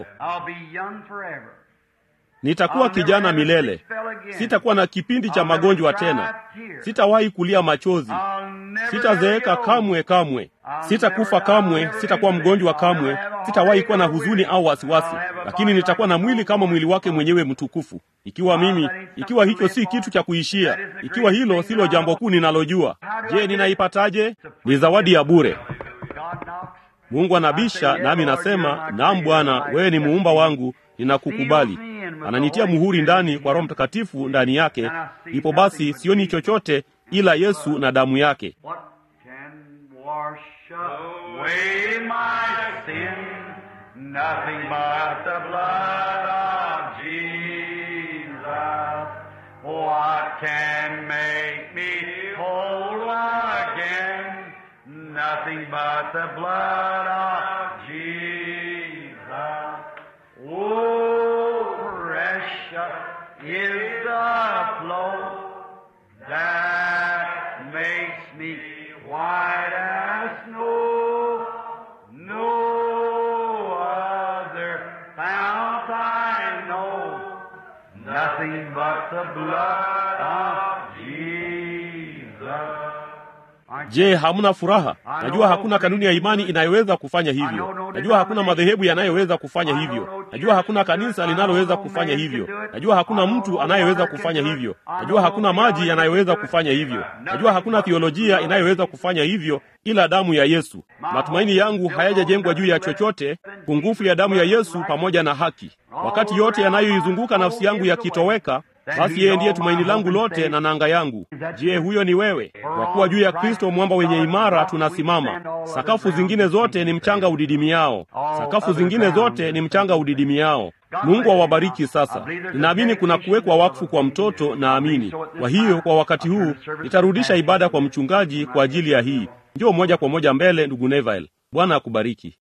Nitakuwa kijana milele. Sitakuwa na kipindi cha magonjwa tena. Sitawahi kulia machozi. Sitazeeka kamwe kamwe. Sitakufa kamwe, sitakuwa mgonjwa kamwe, sitawahi kuwa na huzuni au wasiwasi, lakini nitakuwa na mwili kama mwili wake mwenyewe mtukufu. Ikiwa hicho si kitu cha kuishia, ikiwa hilo silo jambo kuu ninalojua, je, ninaipataje? Ni zawadi ya bure. Mungu anabisha, nami nasema, naam Bwana, wewe ni muumba wangu, ninakukubali. Ananitia muhuri ndani kwa Roho Mtakatifu ndani yake. Ipo basi sioni chochote ila Yesu na damu yake. Away my sin, nothing but the blood of Jesus. What can make me whole again? Nothing but the blood of Jesus. Oh, precious is the flow that makes me white as snow. No other fount I know, nothing but the blood of Jesus. Je, hamna furaha? Najua hakuna kanuni ya imani inayoweza kufanya hivyo. Najua hakuna madhehebu yanayoweza kufanya hivyo. Najua hakuna kanisa linaloweza kufanya hivyo. Najua hakuna mtu anayeweza kufanya hivyo. Najua hakuna maji yanayoweza kufanya hivyo. Najua hakuna theolojia inayoweza kufanya hivyo ila damu ya Yesu. Matumaini yangu hayajajengwa juu ya chochote, pungufu ya damu ya Yesu pamoja na haki. Wakati yote yanayoizunguka nafsi yangu yakitoweka, basi yeye ndiye tumaini langu lote na nanga yangu. Je, huyo ni wewe? Kwa kuwa juu ya Kristo mwamba wenye imara tunasimama. Sakafu zingine zote ni mchanga udidimiao. Sakafu zingine zote ni mchanga udidimiao. Mungu awabariki. Sasa ninaamini kuna kuwekwa wakfu kwa mtoto, naamini. Kwa hiyo kwa wakati huu nitarudisha ibada kwa mchungaji kwa ajili ya hii. Njoo moja kwa moja mbele, ndugu Neville. Bwana akubariki.